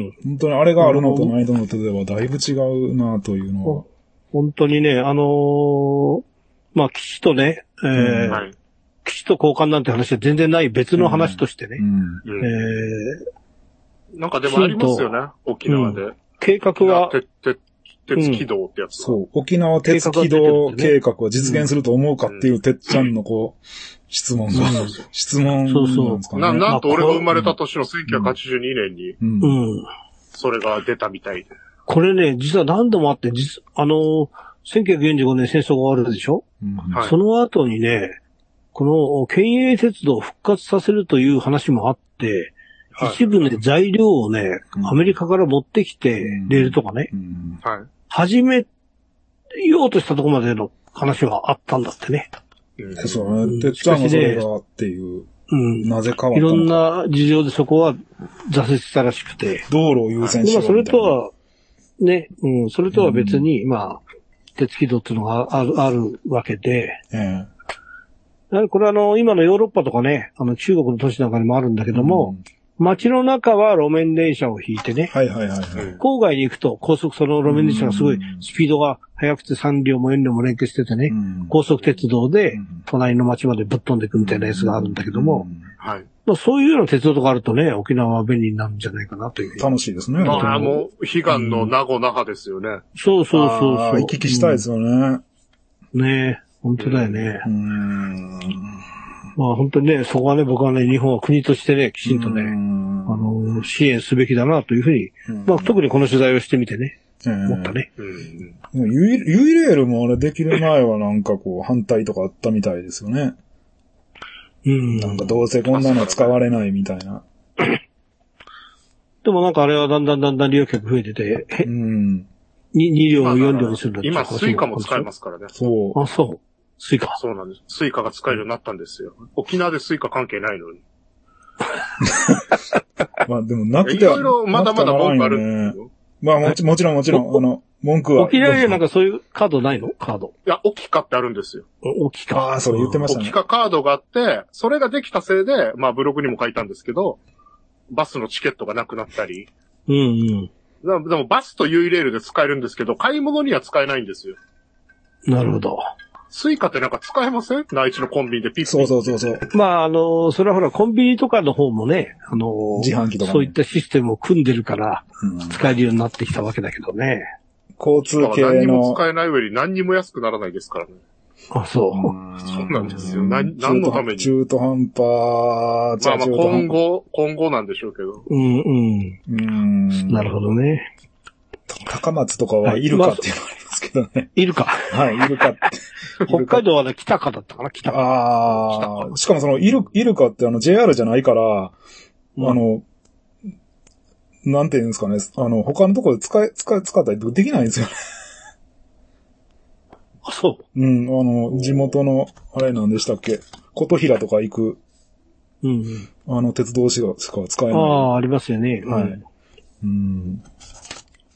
本当にあれがあるのとないのとではだいぶ違うなというのは。
本当にね、あのー、まあ、基地とね、えーうんはい、基地と交換なんて話は全然ない別の話としてね。うんうん
えー、なんかでもありますよね、沖縄で。うん、
計画は、
鉄、鉄、鉄軌道ってやつ、
うん、そう。沖縄鉄軌道計画は実現すると思うかっていうてっちゃんのこう、質問が、うん、質問なんですかね。そうそう
な。なんと俺が生まれた年のせんきゅうひゃくはちじゅうにねんに、うん。それが出たみたいで。
これね、実は何度もあって、実、あの、せんきゅうひゃくよんじゅうごねん戦争が終わるでしょ、うんはい、その後にね、この県営鉄道を復活させるという話もあって、はい、一部ね、材料をね、アメリカから持ってきて、うん、レールとかね、うんはい、始めようとしたところまでの話があったんだってね。
うん、そうね。てっちゃんがそれがっていう。うん。なぜ変わったのか。
いろんな事情でそこは挫折したらしくて。
道路を優先しようみたいな。
まあ、それとは、ね、うん、それとは別に、うん、まあ、鉄軌道っていうのがある、あるわけで。ええ。これはあの、今のヨーロッパとかね、あの、中国の都市なんかにもあるんだけども、うん街の中は路面電車を引いてね。はいはいはい、はい。郊外に行くと高速、その路面電車がすごいスピードが速くてさん両もよん両も連携しててね。高速鉄道で隣の街までぶっ飛んでいくみたいなやつがあるんだけども。はい。まあそういうような鉄道とかあるとね、沖縄は便利になるんじゃないかなという。
楽しいですね。
まあもう、悲願の名護那覇ですよね。うん、
そうそうそうそう。
行き来したいですよね。
うん、ねえ、本当だよね。うん。まあ本当にね、そこはね、僕はね、日本は国としてね、きちんとね、あの、支援すべきだなというふうに、まあ特にこの取材をしてみてね、思ったね。
ユイ、ユイレールもあれできる前はなんかこう反対とかあったみたいですよね。うん。なんかどうせこんなの使われないみたいな。
でもなんかあれはだんだんだんだん利用客増えてて、うん。に、に両をよん両にするんだって。
今スイカも使えますからね。
そう。
あ、そう。スイカ。
そうなんです。スイカが使えるようになったんですよ。沖縄でスイカ関係ないのに。
まあでもなくては。
いろいろまだまだ文句あるんですよ。
まあもちもちろんもちろん、あの、文句は。
沖縄になんかそういうカードないのカード。
いや、オキカってあるんですよ。
オキカ。
ああ、それ言ってましたね。
オキカカードがあって、それができたせいで、まあブログにも書いたんですけど、バスのチケットがなくなったり。うんうん。でもバスとユイレールで使えるんですけど、買い物には使えないんですよ。
なるほど。
スイカってなんか使えません？内地のコンビニでピッピッ。
そうそうそうそう。
まあ、あの、それはほら、コンビニとかの方もね、あの、
自販機とか、ね、
そういったシステムを組んでるから、使えるようになってきたわけだけどね。
交通系の。
何にも使えない上に何にも安くならないですからね。
あ、そう。
うそうなんですよ。何、何のために。
中途半端。
まあまあ、今後、今後なんでしょうけど。
うんうん。うん。なるほどね。
高松とかはいるかっていうのがありますけどね。
いるか。
はい、いるかって。
北海道はね、北かだったかな、北か。
ああ。しかもその、いる、いるかってあの、ジェイアール じゃないから、うん、あの、なんて言うんですかね。あの、他のところで使い、使い、使ったりできないんですよね。
あ、そう。
うん、あの、地元の、あれなんでしたっけ。琴平とか行く。うん、うん。あの、鉄道しか使えない。
ああ、ありますよね。
はい。うん。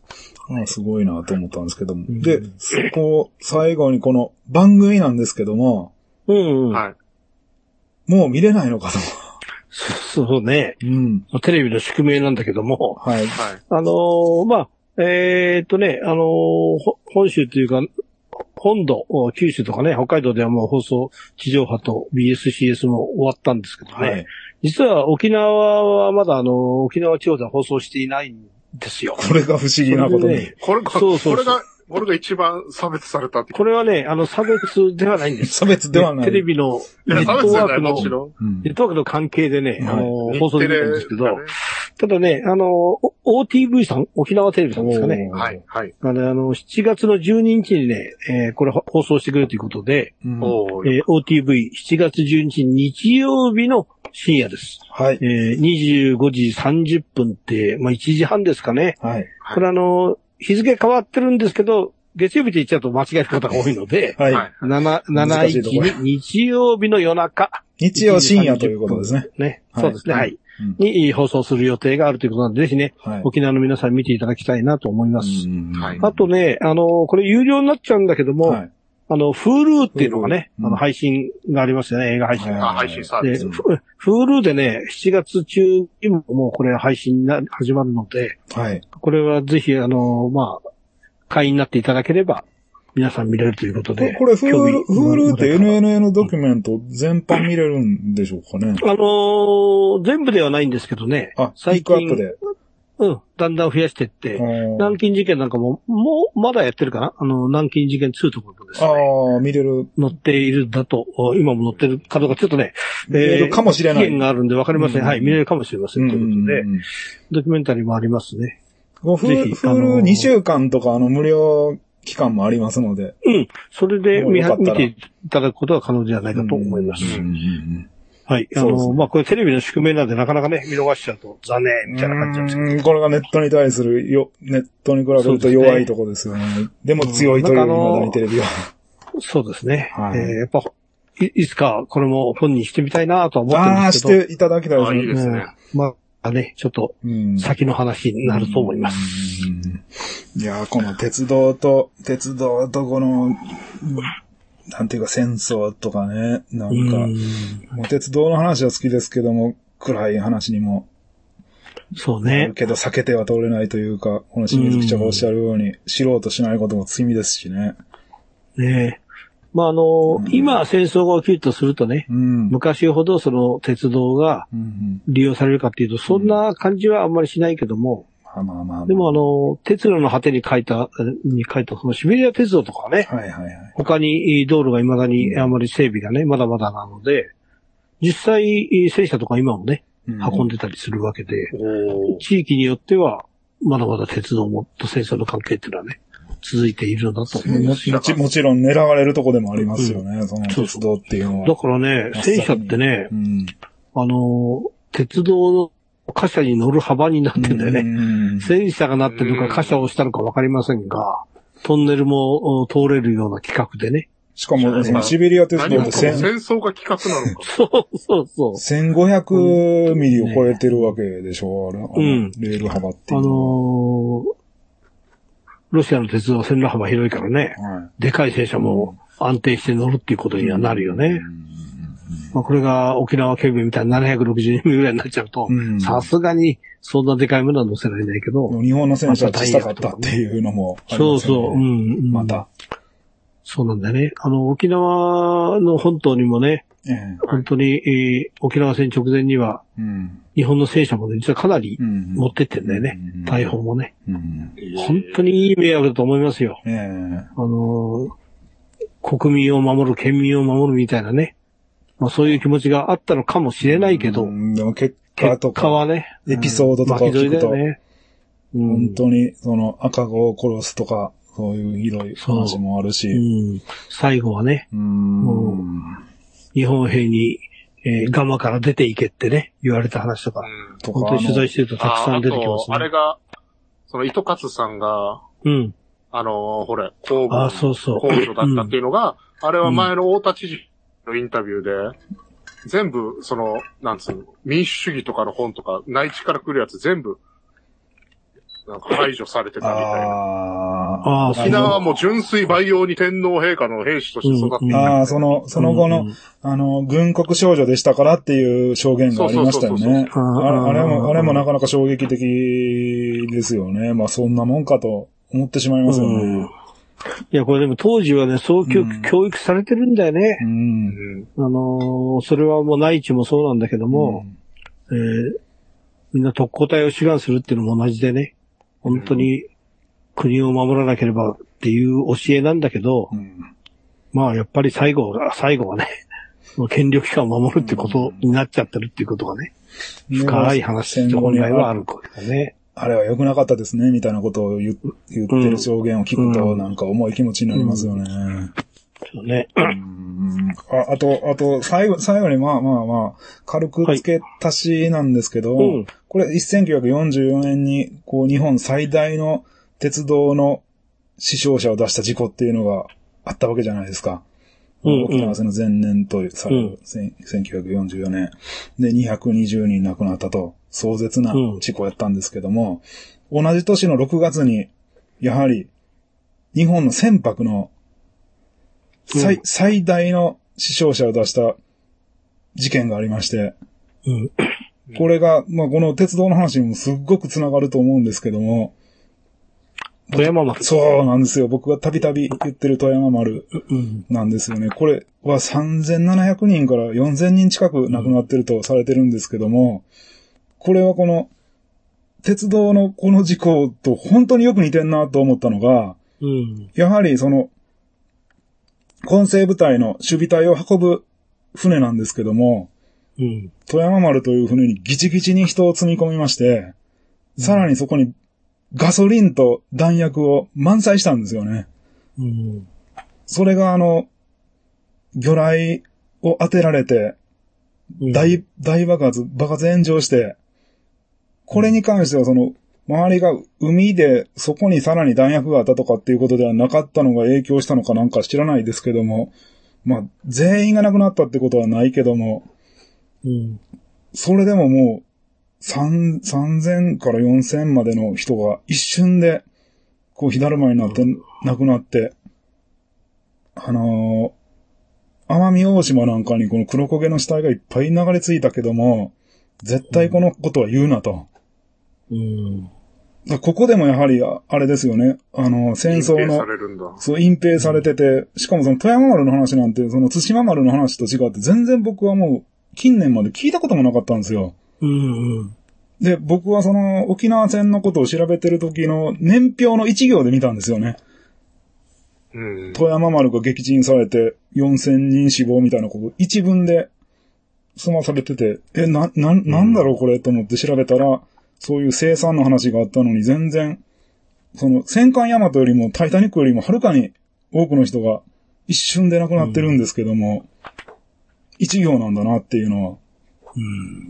ね。
あすごいなと思ったんですけども。うん、で、そこ、最後にこの番組なんですけども、
うん、うん。
はい。
もう見れないのかと。
そうね。
うん。
テレビの宿命なんだけども。
はい。
あのー、まあ、えー、っとね、あのー、本州というか、本土、九州とかね、北海道ではもう放送、地上波と ビーエスシーエス も終わったんですけどね。はい、実は沖縄はまだあの、沖縄地方では放送していないんですよ。
これが不思議なことに。
ね、これ、そうそうそうこれが、これが一番差別されたって。
これはね、あの、差別ではないんです。
差別ではない。
テレビのネットワークの、ネットワークの関係でね、あの、放送できるんですけど、ただね、あの、オーティーブイ さん、沖縄テレビさんですかね。
はい、はい。
あの、あのしちがつのじゅうににちにね、えー、これ放送してくれるということで、うん、えー、オーティーブイしちがつじゅうににち日曜日の深夜です。
はい。
えー、にじゅうごじさんじゅっぷんって、まあいちじはんですかね。
はい。
これあの、日付変わってるんですけど、月曜日って言っちゃうと間違える方が多いので、
はい。
なな、ななじゅういちに日曜日の夜中。
日曜深夜ということですね。
ね。そうですね。はい。に放送する予定があるということなので、ぜひね、はい、沖縄の皆さん見ていただきたいなと思います。はい、あとね、あの、これ有料になっちゃうんだけども、はい、あの、Hulu っていうのがね、あの、配信がありますよね、映画配信。
あ、配信サービス。
Hulu でね、しちがつ中にももうこれ配信が始まるので、
はい、
これはぜひ、あの、まあ、会員になっていただければ、皆さん見れるということで。
これ、Hulu、Hulu って エヌエヌエヌ ドキュメント全般見れるんでしょうかね。
あのー、全部ではないんですけどね。
あ、最近。ピックアップで。
うん、だんだん増やしていって、南京事件なんかも、もう、まだやってるかなあの、南京事件ツーとかもですね。
ああ、見れる。
載っているだと、今も載ってるかどうかちょっとね、
見れるかもしれない。
期限があるんで分かりません。はい、見れるかもしれません。ということで、ドキュメンタリーもありますね。
ぜひ、Hulu にしゅうかんとか、あの、無料、期間もありますので。
うん。それで見見ていただくことは可能ではないかと思います。はい。あの、まあ、これテレビの宿命なんでなかなかね、見逃しちゃうと残念みたいな感じなんですけど。
これがネットに対するよ、ネットに比べると弱いとこですよね。でも強いという、未だにテレビは。
そうですね。はい、えー、やっぱい、いつかこれも本にしてみたいなとは思ってるんですけど。
ああ、していただきたいですね。
いいですね。
まあね、ちょっと、先の話になると思います。
いやー、この鉄道と、鉄道とこの、なんていうか戦争とかね、なんか、もう鉄道の話は好きですけども、暗い話にも。
そうね。
けど避けては通れないというか、この清水記者がおっしゃるように、知ろうとしないことも罪ですしね。
ねえ。まあ、あの、うん、今戦争が起きるとするとね、
うん、
昔ほどその鉄道が利用されるかっていうと、そんな感じはあんまりしないけども、
うんまあまあまあ、
でもあの、鉄路の果てに書いた、に書いたそのシベリア鉄道とかね、
はいはいはい、
他に道路が未だにあんまり整備がね、まだまだなので、実際戦車とか今もね、運んでたりするわけで、うん、地域によっては、まだまだ鉄道もと戦争の関係っていうのはね、続いているのだと思います。
もち、もちろん狙われるとこでもありますよね、うん、その鉄道っていうのは。
だからね、戦車ってね、うん、あの、鉄道の貨車に乗る幅になってんだよね。戦車がなってるのか貨車をしたのかわかりませんが、トンネルも通れるような規格でね。
しかも、そのシベリア鉄道って
戦争が規格なのか。
そうそうそう。
せんごひゃくミリを超えてるわけでしょ、あれ。うん。レール幅っていうのは。あのー、
ロシアの鉄道は線路幅広いからね、はい、でかい戦車も安定して乗るっていうことにはなるよね。まあ、これが沖縄県民みたいなななひゃくろくじゅうにミリぐらいになっちゃうと、さすがにそんなでかいものは乗せられないけど。
日本の戦車は小さかったっていうのもありますよね。
そうそう。うん、
また。
そうなんだよね。あの、沖縄の本島にもね、ええ、本当に、えー、沖縄戦直前には、うん、日本の戦車もね、実はかなり持ってってんだよね。うん、大砲もね、うん。本当にいい迷惑だと思いますよ。
ええ、
あのー、国民を守る、県民を守るみたいなね。まあそういう気持ちがあったのかもしれないけど、
うん、でも結果とか、
結果はね、
エピソードとかを聞くと、
ねうん、
本当にその赤子を殺すとか、そういう広い話もあるし。
うん、最後はね、
うん
もう日本兵に、えー、ガマから出ていけってね、言われた話とか、うん、とか本当に取材してるとたくさん出てきますね。
あ, あ, あれが、その糸勝さんが、
うん、
あの、ほれ、公務、
あそうそう
公務所だったっていうのが、うん、あれは前の大田知事のインタビューで、うん、全部、その、なんつうの、民主主義とかの本とか、内地から来るやつ全部、 なんか排除されてたみたいな。
あ
あ。沖縄はもう純粋培養に天皇陛下の兵士として育っていた。
ああ、その、その後の、うんうん、あの、軍国少女でしたからっていう証言がありましたよね。あれも、あれもなかなか衝撃的ですよね。まあそんなもんかと思ってしまいますよね。うん、
いや、これでも当時はね、そう教育、うん、教育されてるんだよね。うん、あのー、それはもう内地もそうなんだけども、うん、えー、みんな特攻隊を志願するっていうのも同じでね、本当に国を守らなければっていう教えなんだけど、うん、まあやっぱり最後が、最後はね、権力機関を守るってことになっちゃってるっていうことがね、うん、深い話って本来はあるからね。
あれは良くなかったですね、みたいなことを 言, 言ってる証言を聞くと、なんか重い気持ちになりますよね。うんうん、
そうね。
うんあ, あと、あと、最後、最後にまあまあまあ、軽く付け足しなんですけど、はいうん、これせんきゅうひゃくよんじゅうよねんに、こう、日本最大の鉄道の死傷者を出した事故っていうのがあったわけじゃないですか。うんうん、沖縄戦の前年とされる、うん、せんきゅうひゃくよんじゅうよねん。で、にひゃくにじゅうにん亡くなったと、壮絶な事故やったんですけども、うん、同じ年のろくがつに、やはり、日本の船舶の最、うん、最大の死傷者を出した事件がありまして、うん、これが、まあ、この鉄道の話にもすっごくつながると思うんですけども、
富山丸。
そうなんですよ。僕がたびたび言ってる富山丸なんですよね。これはさんぜんななひゃくにんからよんせんにん近く亡くなってるとされてるんですけども、これはこの鉄道のこの事故と本当によく似てんなと思ったのが、うん、やはりその混成部隊の守備隊を運ぶ船なんですけども、うん、富山丸という船にギチギチに人を積み込みまして、うん、さらにそこにガソリンと弾薬を満載したんですよね。うん、それがあの、魚雷を当てられて、大、うん、大爆発、爆発炎上して、これに関してはその、周りが海でそこにさらに弾薬があったとかっていうことではなかったのが影響したのかなんか知らないですけども、まあ、全員が亡くなったってことはないけども、うん、それでももう、さんぜんからよんせんまでの人が一瞬で、こう、火だるまになって、亡くなって、あのー、奄美大島なんかにこの黒焦げの死体がいっぱい流れ着いたけども、絶対このことは言うなと。うん、ここでもやはり、あれですよね、あの、戦争の、そう、隠蔽されてて、しかもその富山丸の話なんて、その対馬丸の話と違って、全然僕はもう、近年まで聞いたこともなかったんですよ。うんうん、で、僕はその沖縄戦のことを調べてる時の年表の一行で見たんですよね。うん、富山丸が撃沈されてよんせんにん死亡みたいなこと一文で済まされてて、え、な、な、なんだろうこれと思って調べたら、そういう生産の話があったのに全然、その戦艦ヤマトよりもタイタニックよりもはるかに多くの人が一瞬で亡くなってるんですけども、うん、一行なんだなっていうのは、うん、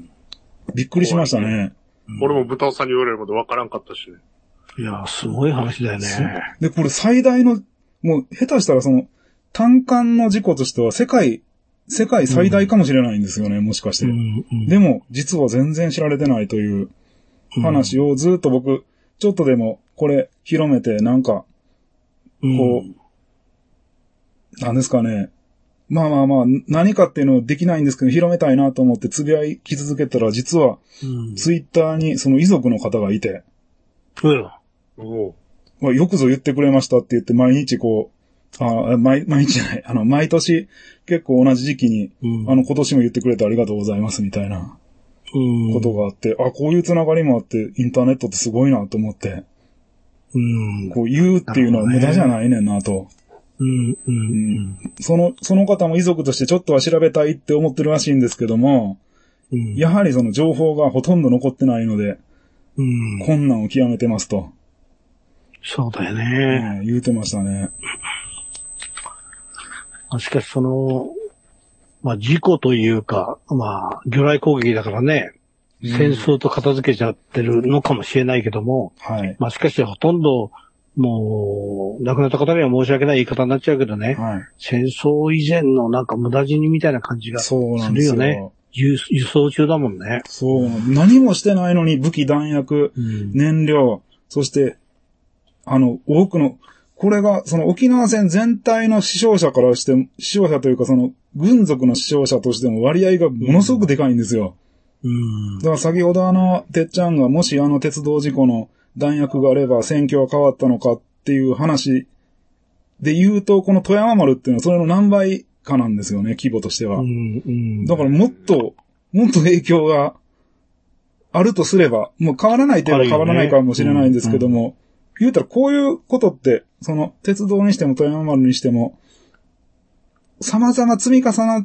びっくりしましたね。
うん、俺も豚尾さんに言われることわからんかったしね。
いや、すごい話だよね。
で、これ最大の、もう下手したらその、単艦の事故としては世界、世界最大かもしれないんですよね、うん、もしかして、うんうん。でも、実は全然知られてないという話をずっと僕、ちょっとでもこれ広めて、なんか、こう、うん、なんですかね。まあまあまあ、何かっていうのはできないんですけど、広めたいなと思ってつぶやき続けたら、実は、ツイッターにその遺族の方がいて、うん。おまあ、よくぞ言ってくれましたって言って、毎日こう、あ毎、毎日じゃない、あの、毎年、結構同じ時期に、うん、あの、今年も言ってくれてありがとうございますみたいな、ことがあって、あ、こういうつながりもあって、インターネットってすごいなと思って、うん、こう言うっていうのは無駄じゃないねんなと。うんうんうん、その、その方も遺族としてちょっとは調べたいって思ってるらしいんですけども、うん、やはりその情報がほとんど残ってないので、うん、困難を極めてますと。
そうだよね。
うん、言うてましたね。
しかしその、まあ事故というか、まあ魚雷攻撃だからね、うん、戦争と片付けちゃってるのかもしれないけども、はい、まあしかしほとんど、もう、亡くなった方には申し訳ない言い方になっちゃうけどね。はい、戦争以前のなんか無駄死にみたいな感じがするよね。輸, 輸送中だもんね。
そう。何もしてないのに武器弾薬、うん、燃料、 そして、あの、多くの、これが、その沖縄戦全体の死傷者からしても、死傷者というかその、軍属の死傷者としても割合がものすごくでかいんですよ。
うん。
だから先ほどあの、てっちゃんがもしあの鉄道事故の弾薬があれば戦況は変わったのかっていう話で言うと、この富山丸っていうのはそれの何倍かなんですよね、規模としては。
うんうん、
だからもっと、もっと影響があるとすれば、もう変わらないといえば変わらないかもしれないんですけども、ねうんうん、言うたらこういうことって、その鉄道にしても富山丸にしても、様々積み重なって、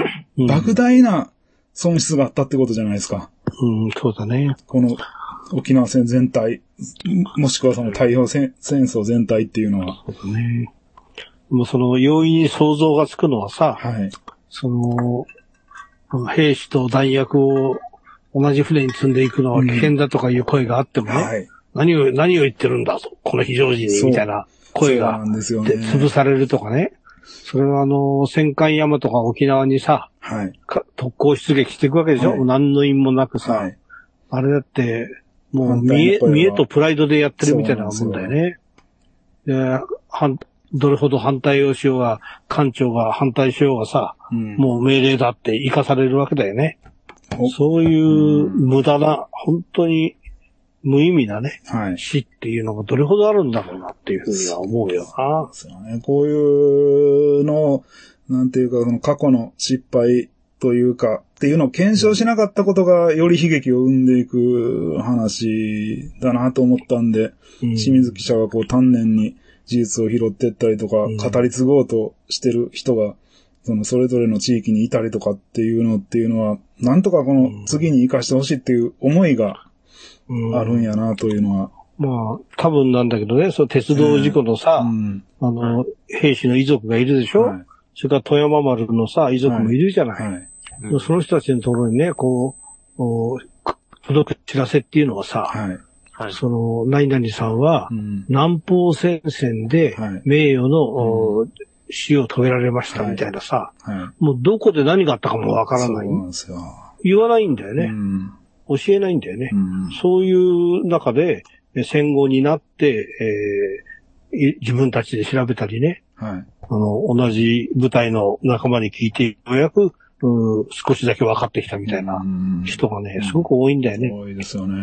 莫大な損失があったってことじゃないですか。
うん、そうだね。
この沖縄戦全体、もしくはその太平洋戦争全体っていうのは。
そうだね。もうその容易に想像がつくのはさ、
はい、
その、兵士と弾薬を同じ船に積んでいくのは危険だとかいう声があってもね、うんはい、何を、何を言ってるんだと、この非常時に、みたいな声が、潰されるとかね。それはあの、戦艦大和が沖縄にさ、
はい、
特攻出撃していくわけでしょ、はい、何の因もなくさ、はい、あれだって、もう見え、見えとプライドでやってるみたいなもんだよね。で、はどれほど反対をしようが、艦長が反対しようがさ、うん、もう命令だって生かされるわけだよね。そういう無駄な、本当に無意味なね、はい、死っていうのがどれほどあるんだろうなっていうふうには思うよな。
そうですよね。こういうの、なんていうか、その過去の失敗というか、っていうのを検証しなかったことがより悲劇を生んでいく話だなと思ったんで、うん、清水記者がこう丹念に事実を拾っていったりとか、うん、語り継ごうとしてる人が、そのそれぞれの地域にいたりとかっていうのっていうのは、なんとかこの次に生かしてほしいっていう思いがあるんやなというのは。
うん、まあ、多分なんだけどね、その鉄道事故のさ、えーうん、あの、兵士の遺族がいるでしょ、はい、それから富山丸のさ、遺族もいるじゃない。はいはいうん、その人たちのところにね、こう、届く知らせっていうのはさ、はい、その、何々さんは、南方戦線で名誉の、うん死を遂げられましたみたいなさ、はいはい、もうどこで何があったかもわからない。
そうなんですよ。
言わないんだよね。
うん、
教えないんだよね。
うん、
そういう中で戦後になって、えー、自分たちで調べたりね、
はい、
あの同じ部隊の仲間に聞いてようやくう少しだけ分かってきたみたいな人がね、うん、すごく多いんだよね。
多いですよね。うん、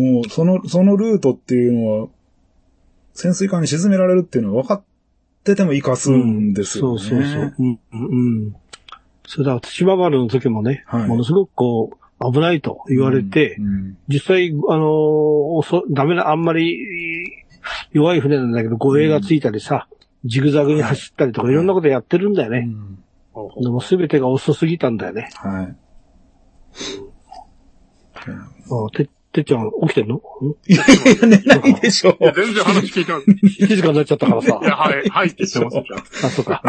もうそのそのルートっていうのは潜水艦に沈められるっていうのは分かっててても生かすんですよね。
うん、そうそうそう。うん、うん。それだ、対馬丸の時もね、はい、ものすごくこう、危ないと言われて、うんうん、実際、あのー、ダメな、あんまり弱い船なんだけど、護衛がついたりさ、うん、ジグザグに走ったりとか、はい、いろんなことやってるんだよね。うん、でも全てが遅すぎたんだよね。
はい。
あててっちゃん、起きてんの？
いやいや、寝ないでしょ。
いや全然話聞いてない。
静かになっちゃったからさ。
いや、はい、はいって言ってますじゃん。
あ、そうか。
うん。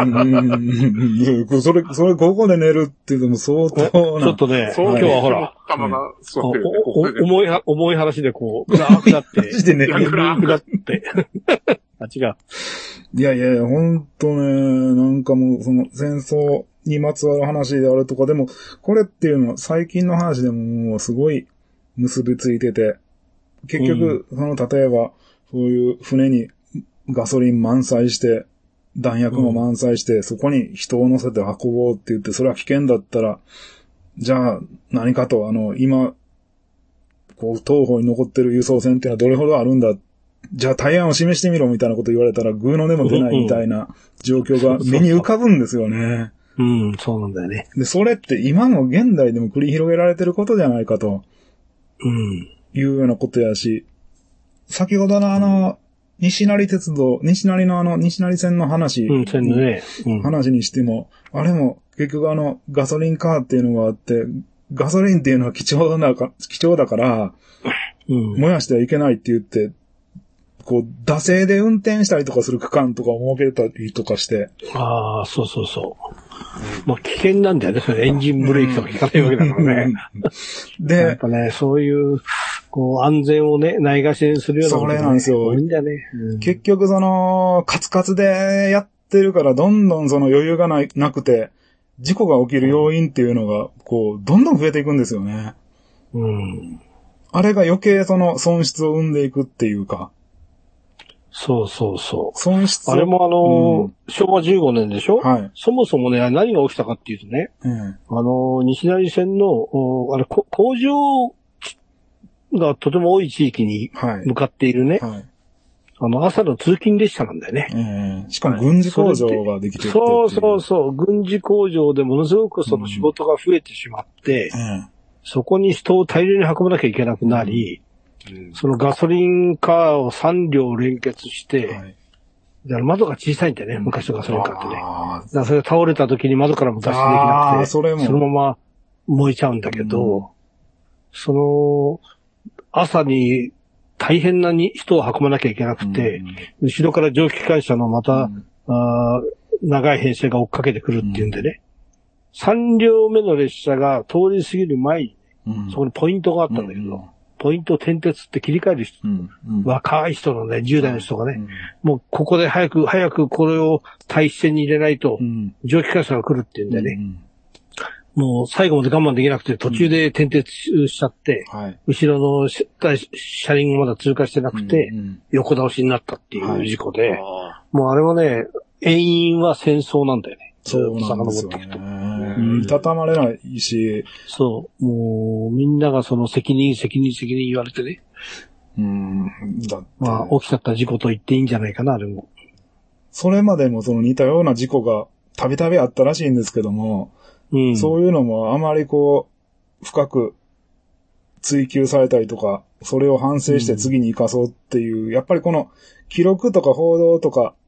それ、それ、ここで寝るっていうのも相当な。
ちょっとね、今日はほら、重い、重い話でこう、暗くなって。
マジで寝る。
暗くなって。あ、違う。
いやいやいや、ほんとね、なんかもう、その、戦争にまつわる話であるとか、でも、これっていうのは最近の話でももうすごい、結びついてて、結局、うん、その、例えば、そういう船にガソリン満載して、弾薬も満載して、うん、そこに人を乗せて運ぼうって言って、それは危険だったら、じゃあ、何かと、あの、今、こう、東方に残ってる輸送船っていうのはどれほどあるんだ。じゃあ、対案を示してみろみたいなこと言われたら、グーの根も出ないみたいな状況が目に浮かぶんですよね。
うん、そうなんだよね。
で、それって今の現代でも繰り広げられてることじゃないかと。
うん。
いうようなことやし、先ほどのあの、西成鉄道、西成のあの、西成線の話、
うん、線ね。うん、
話にしても、あれも結局あの、ガソリンカーっていうのがあって、ガソリンっていうのは貴重だか、貴重だから、うん、燃やしてはいけないって言って、こう、惰性で運転したりとかする区間とかを設けたりとかして。
ああ、そうそうそう。まあ危険なんだよね。それエンジンブレーキとか効かないわけだからね。で、やっぱね、そういう、こう、安全をね、ないがしにするようなこと、ね、
それなんですよ。
多いんだよね。うん、
結局その、カツカツでやってるから、どんどんその余裕がない、なくて、事故が起きる要因っていうのが、こう、どんどん増えていくんですよね。
うん。
あれが余計その損失を生んでいくっていうか。
そうそうそう。
損失
あれもあの、うん、しょうわじゅうごねんでしょ？はい。そもそもね、何が起きたかっていうとね、うん、あの、西成線の、あれ、工場がとても多い地域に向かっているね、はいはい、あの、朝の通勤列車なんだよね。
うん、しかも軍事工場ができてるっていう。
そうそうそう。軍事工場でものすごくその仕事が増えてしまって、うん、そこに人を大量に運ばなきゃいけなくなり、うん、そのガソリンカーをさん両連結して、はい、だから窓が小さいんだよね、昔のガソリンカーってね。だからそれ倒れた時に窓からも脱出できなくて、それもそのまま燃えちゃうんだけど、うん、その、朝に大変なに人を運ばなきゃいけなくて、うん、後ろから蒸気機関車のまた、うん、あ長い編成が追っかけてくるっていうんでね、うん、さん両目の列車が通り過ぎる前に、うん、そこにポイントがあったんだけど、うん、ポイントを点鉄って切り替える人、うんうん、若い人のね、じゅう代の人がね、うん、もうここで早く早くこれを対一線に入れないと、蒸気機関車が来るっていうんでね、うんうん、もう最後まで我慢できなくて途中で点鉄しちゃって、うんはい、後ろの車輪がまだ通過してなくて、うんうん、横倒しになったっていう事故で、はい、もうあれはね、遠因は戦争なんだよね。
そうなんですよね。うん、いたたまれないし。
そう。もう、みんながその責任、責任、責任言われてね。
うん。だって。
まあ、起きちゃった事故と言っていいんじゃないかな、あれも。
それまでもその似たような事故がたびたびあったらしいんですけども、うん、そういうのもあまりこう、深く追求されたりとか、それを反省して次に生かそうっていう、うん、やっぱりこの記録とか報道とか、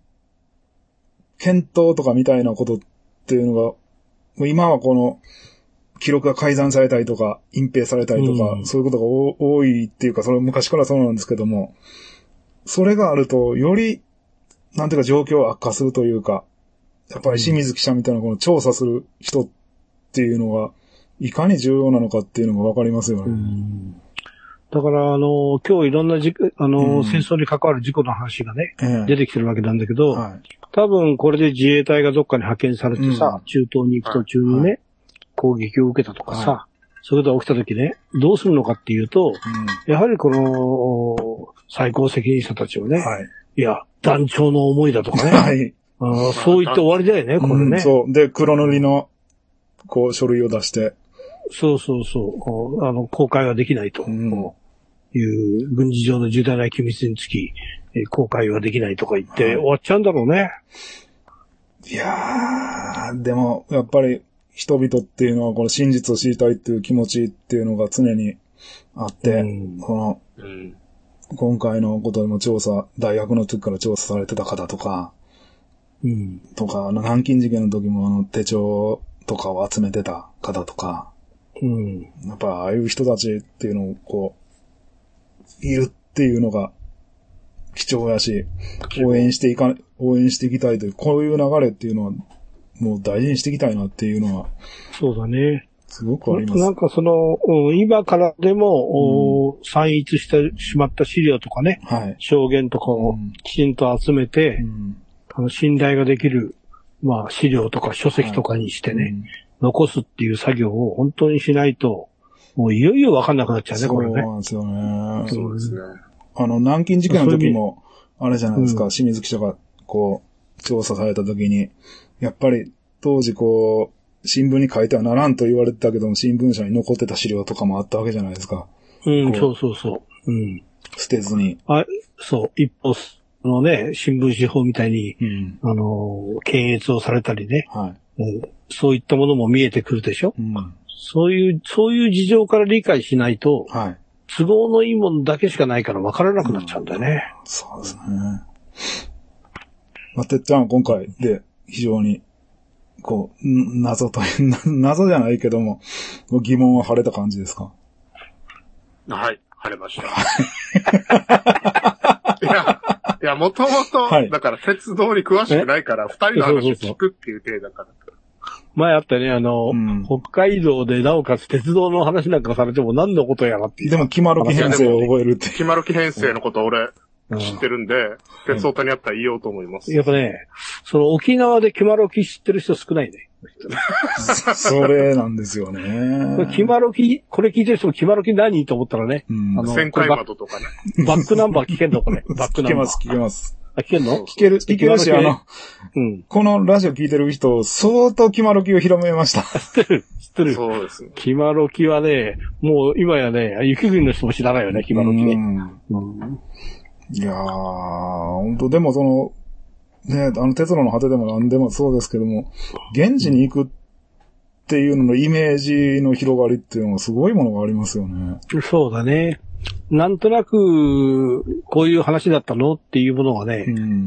検討とかみたいなことっていうのが、今はこの記録が改ざんされたりとか、隠蔽されたりとか、うん、そういうことが多いっていうか、それは昔からそうなんですけども、それがあると、より、なんていうか状況を悪化するというか、やっぱり清水記者みたいなこの調査する人っていうのが、いかに重要なのかっていうのがわかりますよね。うん
だから、あの、今日いろんなじ、あの、うん、戦争に関わる事故の話がね、ええ、出てきてるわけなんだけど、はい、多分これで自衛隊がどっかに派遣されてさ、うん、中東に行く途中にね、はい、攻撃を受けたとかさ、はい、そういうことが起きた時ね、どうするのかっていうと、うん、やはりこの、最高責任者たちをね、はい、いや、団長の思いだとかね、はい、あそう言って終わりだよね、これね、うん。
そう。で、黒塗りの、こう、書類を出して。
そうそうそう。あの、公開はできないと。うんいう軍事上の重大な機密につき、えー、公開はできないとか言って終わっちゃうんだろうね。
いやー、でも、やっぱり人々っていうのはこの真実を知りたいっていう気持ちっていうのが常にあって、うん、この、うん、今回のことでも調査、大学の時から調査されてた方とか、うん、とか、あの南京事件の時もあの手帳とかを集めてた方とか、うん、やっぱああいう人たちっていうのをこう、いるっていうのが貴重やし、応援していか、応援していきたいという、こういう流れっていうのは、もう大事にしていきたいなっていうのは。
そうだね。
すごくあります。
なんかその、今からでも、うん、散逸してしまった資料とかね、はい、証言とかをきちんと集めて、うん、あの信頼ができる、まあ資料とか書籍とかにしてね、はいうん、残すっていう作業を本当にしないと、もういよいよ分かんなくなっちゃうね、これね。
そうなんですよね。そうですね。あの、南京事件の時も、あれじゃないですか、うん、清水記者が、こう、調査された時に、やっぱり、当時こう、新聞に書いてはならんと言われてたけども、新聞社に残ってた資料とかもあったわけじゃないですか。
うん、そうそうそう。うん。
捨てずに。
あ、そう、一方、のね、新聞紙法みたいに、うん、あの、検閲をされたりね、はいうん。そういったものも見えてくるでしょ。うんそういう、そういう事情から理解しないと、はい、都合のいいものだけしかないから分からなくなっちゃうんだよね。
うん、そうですね。まあ、てっちゃんは今回で非常に、こう、謎と、謎じゃないけども、疑問は晴れた感じですか？
はい、晴れました。いや、いや、もともと、だから鉄道に詳しくないから、二人の話を聞くっていう体だから。
前あったね、あの、うん、北海道でなおかつ鉄道の話なんかされても何のことやらっていう。
でも、決まる気編成を覚えるって。
決まる気編成のこと俺、知ってるんで、うん、鉄道隊にあったら言おうと思います。
やっぱね、その沖縄で決まる気知ってる人少ないね。
それなんですよね。
これ、キマロキ、これ聞いてる人もキマロキ何と思ったらね。
うん、あの、旋回窓とかね。
バックナンバー聞けんのこれ。バックナンバー。
聞けます、聞けます。
あ、聞けんの
聞ける、聞けるし、あの、うん、このラジオ聞いてる人、相当キマロキを広めました。
知ってる、知ってる。
そうですね。
キマロキはね、もう今やね、雪国の人も知らないよね、キマロキね。うん、
うん、いやー、本当でもその、ね、あの、鉄路の果てでも何でもそうですけども、現地に行くっていうののイメージの広がりっていうのはすごいものがありますよね。
そうだね。なんとなく、こういう話だったのっていうものがね、うん、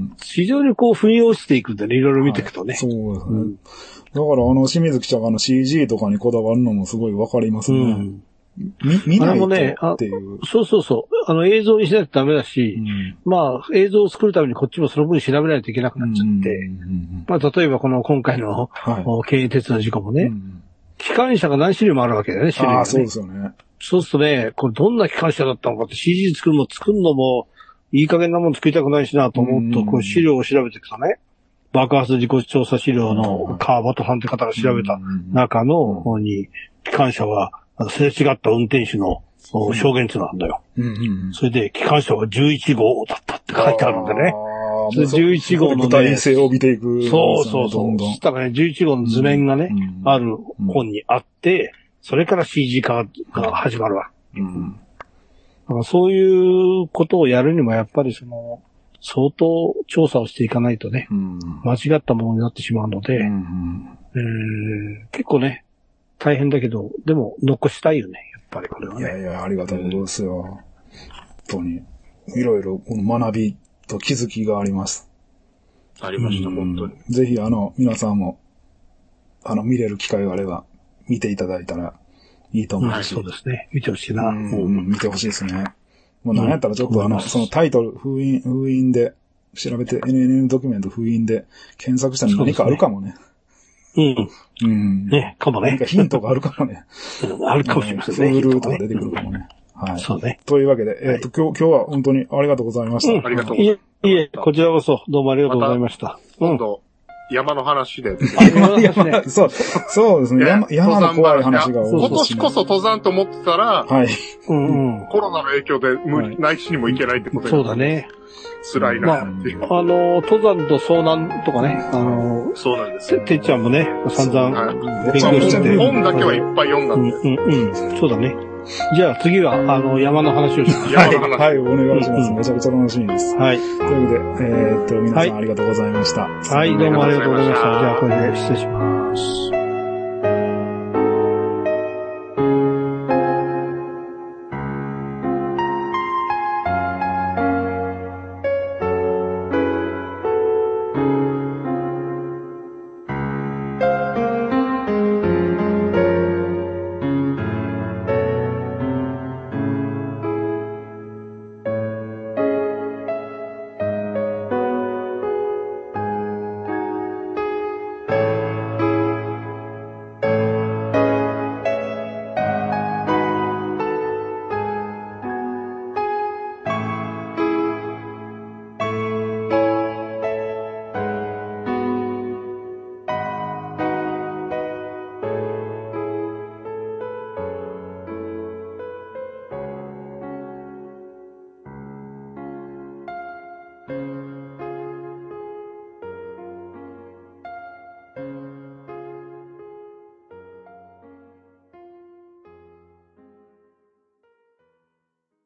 非常にこう、腑に落ちていくんでね、いろいろ見ていくとね。はい、
そうですね。うん、だから、あの、清水記者があの シージー とかにこだわるのもすごいわかりますね。うん、見、見ないとっていう、ね。
そうそうそう。あの、映像にしないとダメだし、うん、まあ、映像を作るためにこっちもその分調べないといけなくなっちゃって、まあ、例えばこの今回の、はい、京鉄の事故もね、うん、機関車が何種類もあるわけだよね、種類がね。ああ、
そうですよね。
そうするとね、これどんな機関車だったのかって シージー 作るの作るのも、いい加減なもの作りたくないしなと思うと、こう資料を調べていくとね、爆発事故調査資料の川端さんって方が調べた中の方に、機関車は、すれ違った運転手の証言っていうのなんだよ。それで、機関車はじゅういち号だったって書いてあるんでね。それじゅういち号のね。
具体性を帯びていく、ね。
そうそうそう。そしたらね、じゅういち号の図面がね、ある本にあって、それから シージー 化が始まるわ。うん、だからそういうことをやるにもやっぱりその、相当調査をしていかないとね、うん、間違ったものになってしまうので、うんえー、結構ね、大変だけど、でも残したいよね、やっぱりこれはね。
いやいや、ありがたいことですよ。本当に。いろいろこの学びと気づきがあります。
ありました、うん、本当に。
ぜひあの、皆さんも、あの、見れる機会があれば、見ていただいたらいいと思うし。
そうですね。見てほしいな。
うん、見てほしいですね。もうなんやったらちょっとあの、うん、そのタイトル、封印、封印で、調べて エヌエヌエヌ ドキュメント封印で検索したら何かあるかもね。
うねうん。うん。ね、かもね。
何かヒントがあるかもね。
あるかもしれませんね。
そういうルートが出てくるかもね。はい。
そうね。
というわけで、えっと、今日、今日は本当にありがとうございました。
うん、ありがとうございました。
いえ、いえ、こちらこそどうもありがとうございました。
今度、山の話で。
山、山、そう、そうですね。山、山の怖い話が多い、
今年こそ登山と思ってたら、
はい。
うんうん、コロナの影響で無理、内地にも行けないってことで。
そうだね。
辛いなっていう。
まあ、あの、登山と遭難とかね、あの、
そうなんですよ。
てっちゃんもね、散々勉強してて。
本だけはいっぱい読んだんで。
うん、うん、うん。そうだね。じゃあ次は、あの、山の話をします。
はい、はい、お願いします。めちゃくちゃ楽しみです。
はい。
というわけで、えーっと、皆さんありがとうございました。
はい、どうもありがとうございました。じゃあこれで失礼します。